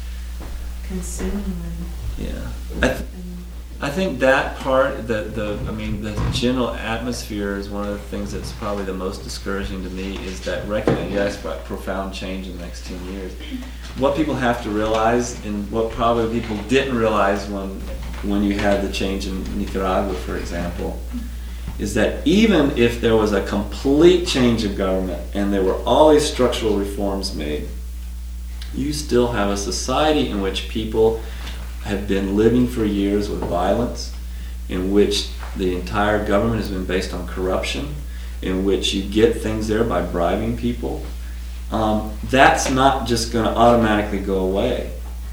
consume them. Yeah. I, th- I think that part, the, the, I mean, the general atmosphere is one of the things that's probably the most discouraging to me, is that reckoning, yes, about profound change in the next ten years. What people have to realize, and what probably people didn't realize when, when you had the change in Nicaragua, for example, is that even if there was a complete change of government and there were all these structural reforms made, you still have a society in which people have been living for years with violence, in which the entire government has been based on corruption, in which you get things there by bribing people. Um, that's not just going to automatically go away.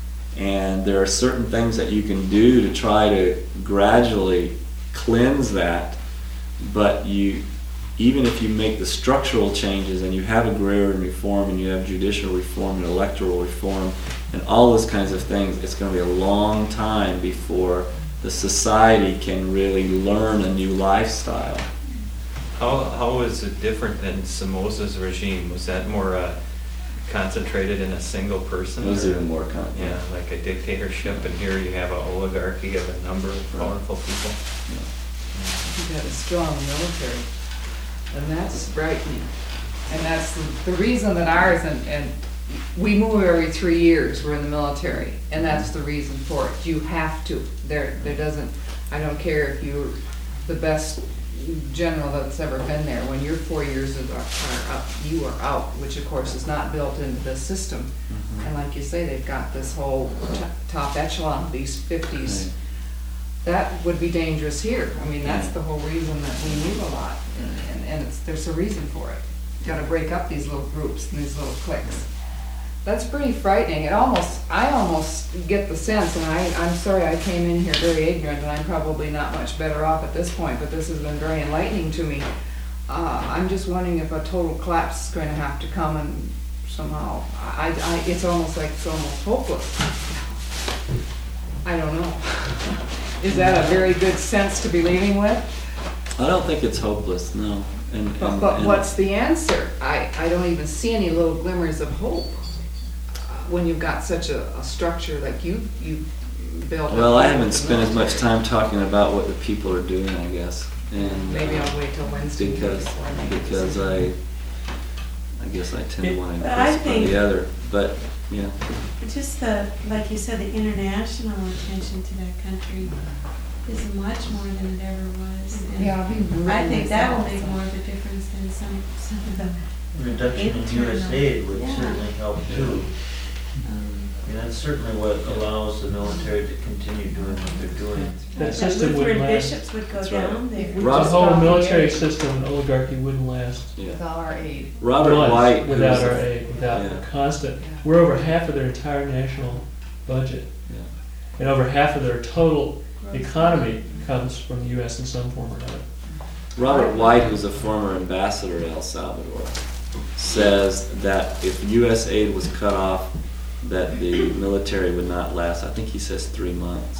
And there are certain things that you can do to try to gradually cleanse that, but you, even if you make the structural changes and you have agrarian reform and you have judicial reform and electoral reform and all those kinds of things, it's going to be a long time before the society can really learn a new lifestyle. How, how is it different than Somoza's regime? Was that more uh, concentrated in a single person? It was or- even more con- Yeah, like a dictatorship, and here you have an oligarchy of a number of powerful people. Yeah. You've got a strong military, and that's frightening. And that's the, the reason that ours, and, and we move every three years, we're in the military, and that's the reason for it. You have to. There, there doesn't, I don't care if you're the best general that's ever been there, when your four years are, are up, you are out, which of course is not built into the system. Mm-hmm. And like you say, they've got this whole t- top echelon, these fifties. Right. That would be dangerous here. I mean, that's Yeah. the whole reason that we move a lot, and, and, and it's, there's a reason for it. You gotta break up these little groups and these little cliques. That's pretty frightening. It almost, I almost get the sense, and I, I'm sorry I came in here very ignorant, and I'm probably not much better off at this point, but this has been very enlightening to me. Uh, I'm just wondering if a total collapse is going to have to come, and somehow, I, I, it's almost like it's almost hopeless. I don't know. Is that a very good sense to be leaving with? I don't think it's hopeless, no. And, But, and- but and- what's the answer? I, I don't even see any little glimmers of hope uh, when you've got such a, a structure like you, you built. up Well, I there haven't with the spent as much military. time talking about what the people are doing, I guess. And Maybe uh, I'll wait till Wednesday. Because, before I make a because decision. I, I guess I tend to want to But I impress on think- the other, but, yeah. Just the, like you said, the international attention to that country is much more than it ever was. And Yeah, I'll be rooting I think that will myself. make more of a difference than some, some of the, Reduction in U S aid would Yeah. certainly help too. um, And that's certainly what allows the military to continue doing what they're doing. That like system Lutheran wouldn't last. bishops would go That's right. down there. We Rob- The just whole got the military aid system and oligarchy wouldn't last. Yeah. Without our aid. Robert months White, who without was our the- aid, without Yeah. the constant. Yeah. We're over half of their entire national budget, Yeah. and over half of their total Gross. economy comes from the U S in some form or another. Robert White, who's a former ambassador to El Salvador, says that if U S aid was cut off, that the military would not last. I think he says three months.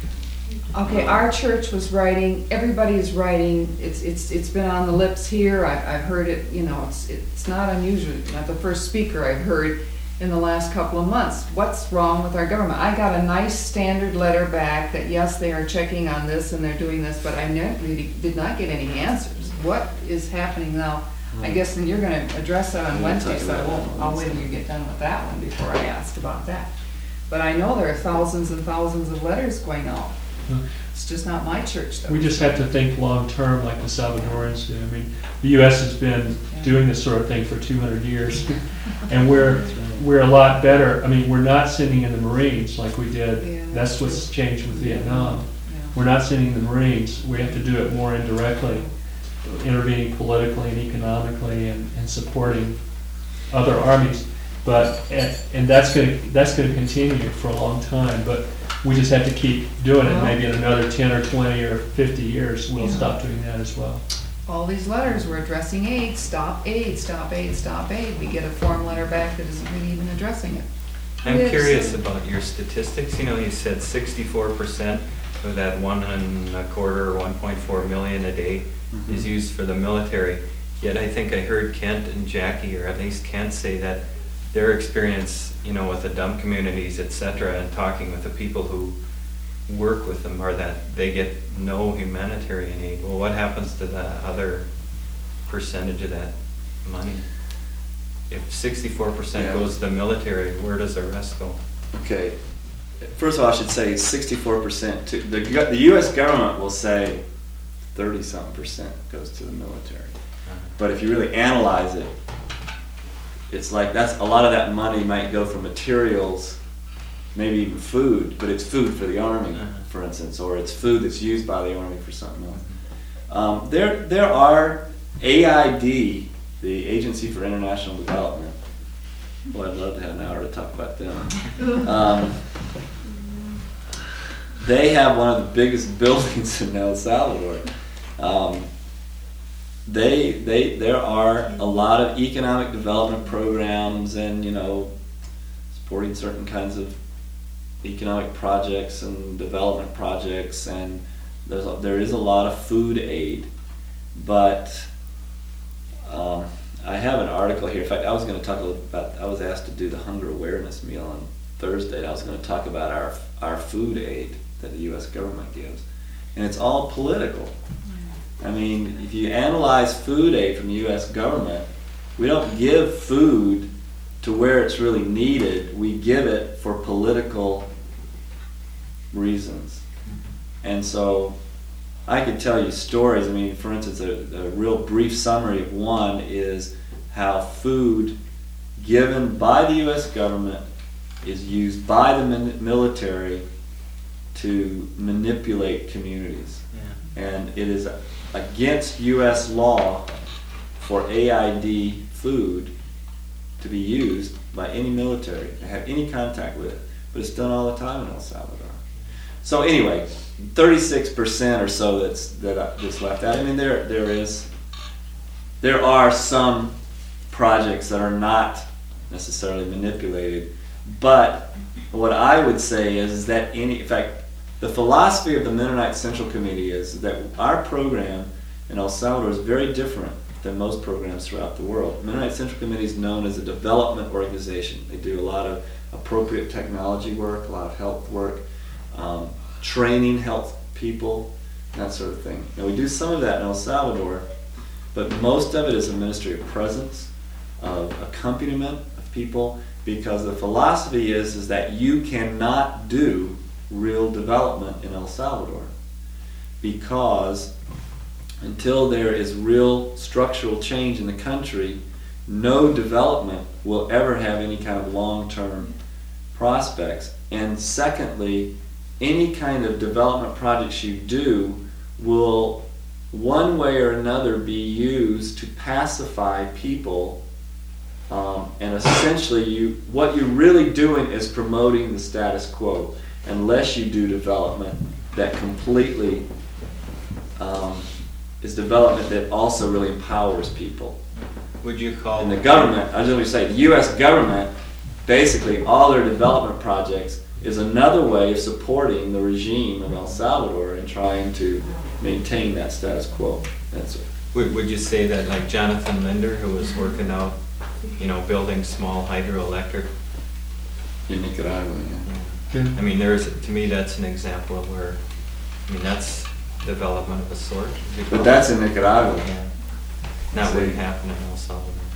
Okay, our church was writing, everybody is writing, it's, it's, it's been on the lips here, I, I've heard it, you know, it's, it's not unusual, not the first speaker I've heard in the last couple of months. What's wrong with our government? I got a nice standard letter back that yes, they are checking on this and they're doing this, but I never really did not get any answers. What is happening now? I guess then you're gonna address that on We'll Wednesday, talk so I about won't, that on I'll wait Wednesday. till you get done with that one before I ask about that. But I know there are thousands and thousands of letters going out. It's just not my church though. We just have to think long-term like the Salvadorans do. I mean, the U S has been doing this sort of thing for two hundred years, and we're, we're a lot better. I mean, we're not sending in the Marines like we Yeah, did. that's That's what's changed with Vietnam. Yeah. We're not sending the Marines. We have to do it more indirectly, intervening politically and economically and, and supporting other armies. But, and, and that's gonna, that's gonna continue for a long time, but we just have to keep doing it. Maybe in another ten or twenty or fifty years, we'll Yeah. stop doing that as well. All these letters were addressing aid, stop aid, stop aid, stop aid. We get a form letter back that isn't really even addressing it. I'm Yes. curious about your statistics. You know, you said sixty-four percent of that one and a quarter, one point four million a day is used for the military. Yet I think I heard Kent and Jackie, or at least Kent, say that their experience, you know, with the dump communities, et cetera, and talking with the people who work with them, are that they get no humanitarian aid. Well, what happens to the other percentage of that money? If sixty-four percent Yeah. goes to the military, where does the rest go? Okay. First of all, I should say sixty-four percent to, the, go- the U S government will say thirty-something percent goes to the military. But if you really analyze it, it's like that's a lot of that money might go for materials, maybe even food, but it's food for the Army, Uh-huh. for instance, or it's food that's used by the Army for something else. Um, there, there are A I D, the Agency for International Development. Well, I'd love to have an hour to talk about them. Um, they have one of the biggest buildings in El Salvador. Um, they, they, there are a lot of economic development programs and, you know, supporting certain kinds of economic projects and development projects, and there's a, there is a lot of food aid, but um, I have an article here. In fact, I was going to talk a little about. I was asked to do the hunger awareness meal on Thursday. And I was going to talk about our our food aid that the U S government gives, and it's all political. I mean, if you analyze food aid from the U S government, we don't give food to where it's really needed. We give it for political reasons. And so I could tell you stories. I mean, for instance, a, a real brief summary of one is how food given by the U S government is used by the min- military to manipulate communities. Yeah. And it is against U S law for A I D food to be used by any military, to have any contact with it. But it's done all the time in El Salvador. So anyway, thirty-six percent or so that's that uh, that's left out. I mean, there there is there are some projects that are not necessarily manipulated, but what I would say is, is that any, in fact, the philosophy of the Mennonite Central Committee is that our program in El Salvador is very different than most programs throughout the world. Mennonite Central Committee is known as a development organization. They do a lot of appropriate technology work, a lot of health work, um, training health people, that sort of thing. Now we do some of that in El Salvador, but most of it is a ministry of presence, of accompaniment of people, because the philosophy is, is that you cannot do real development in El Salvador, because until there is real structural change in the country, no development will ever have any kind of long-term prospects. And secondly, any kind of development projects you do will one way or another be used to pacify people, um, and essentially you what you're really doing is promoting the status quo, unless you do development that completely um, is development that also really empowers people. Would you call And the government, I was going to say, the U S government, basically all their development projects is another way of supporting the regime of El Salvador and trying to maintain that status quo. That's it. Would, would you say that, like Jonathan Linder, who was working out, you know, building small hydroelectric? In Nicaragua, yeah. I mean, there's, to me, that's an example of where, I mean, that's development of a sort. But that's in Nicaragua. Yeah. Not what happened in El Salvador.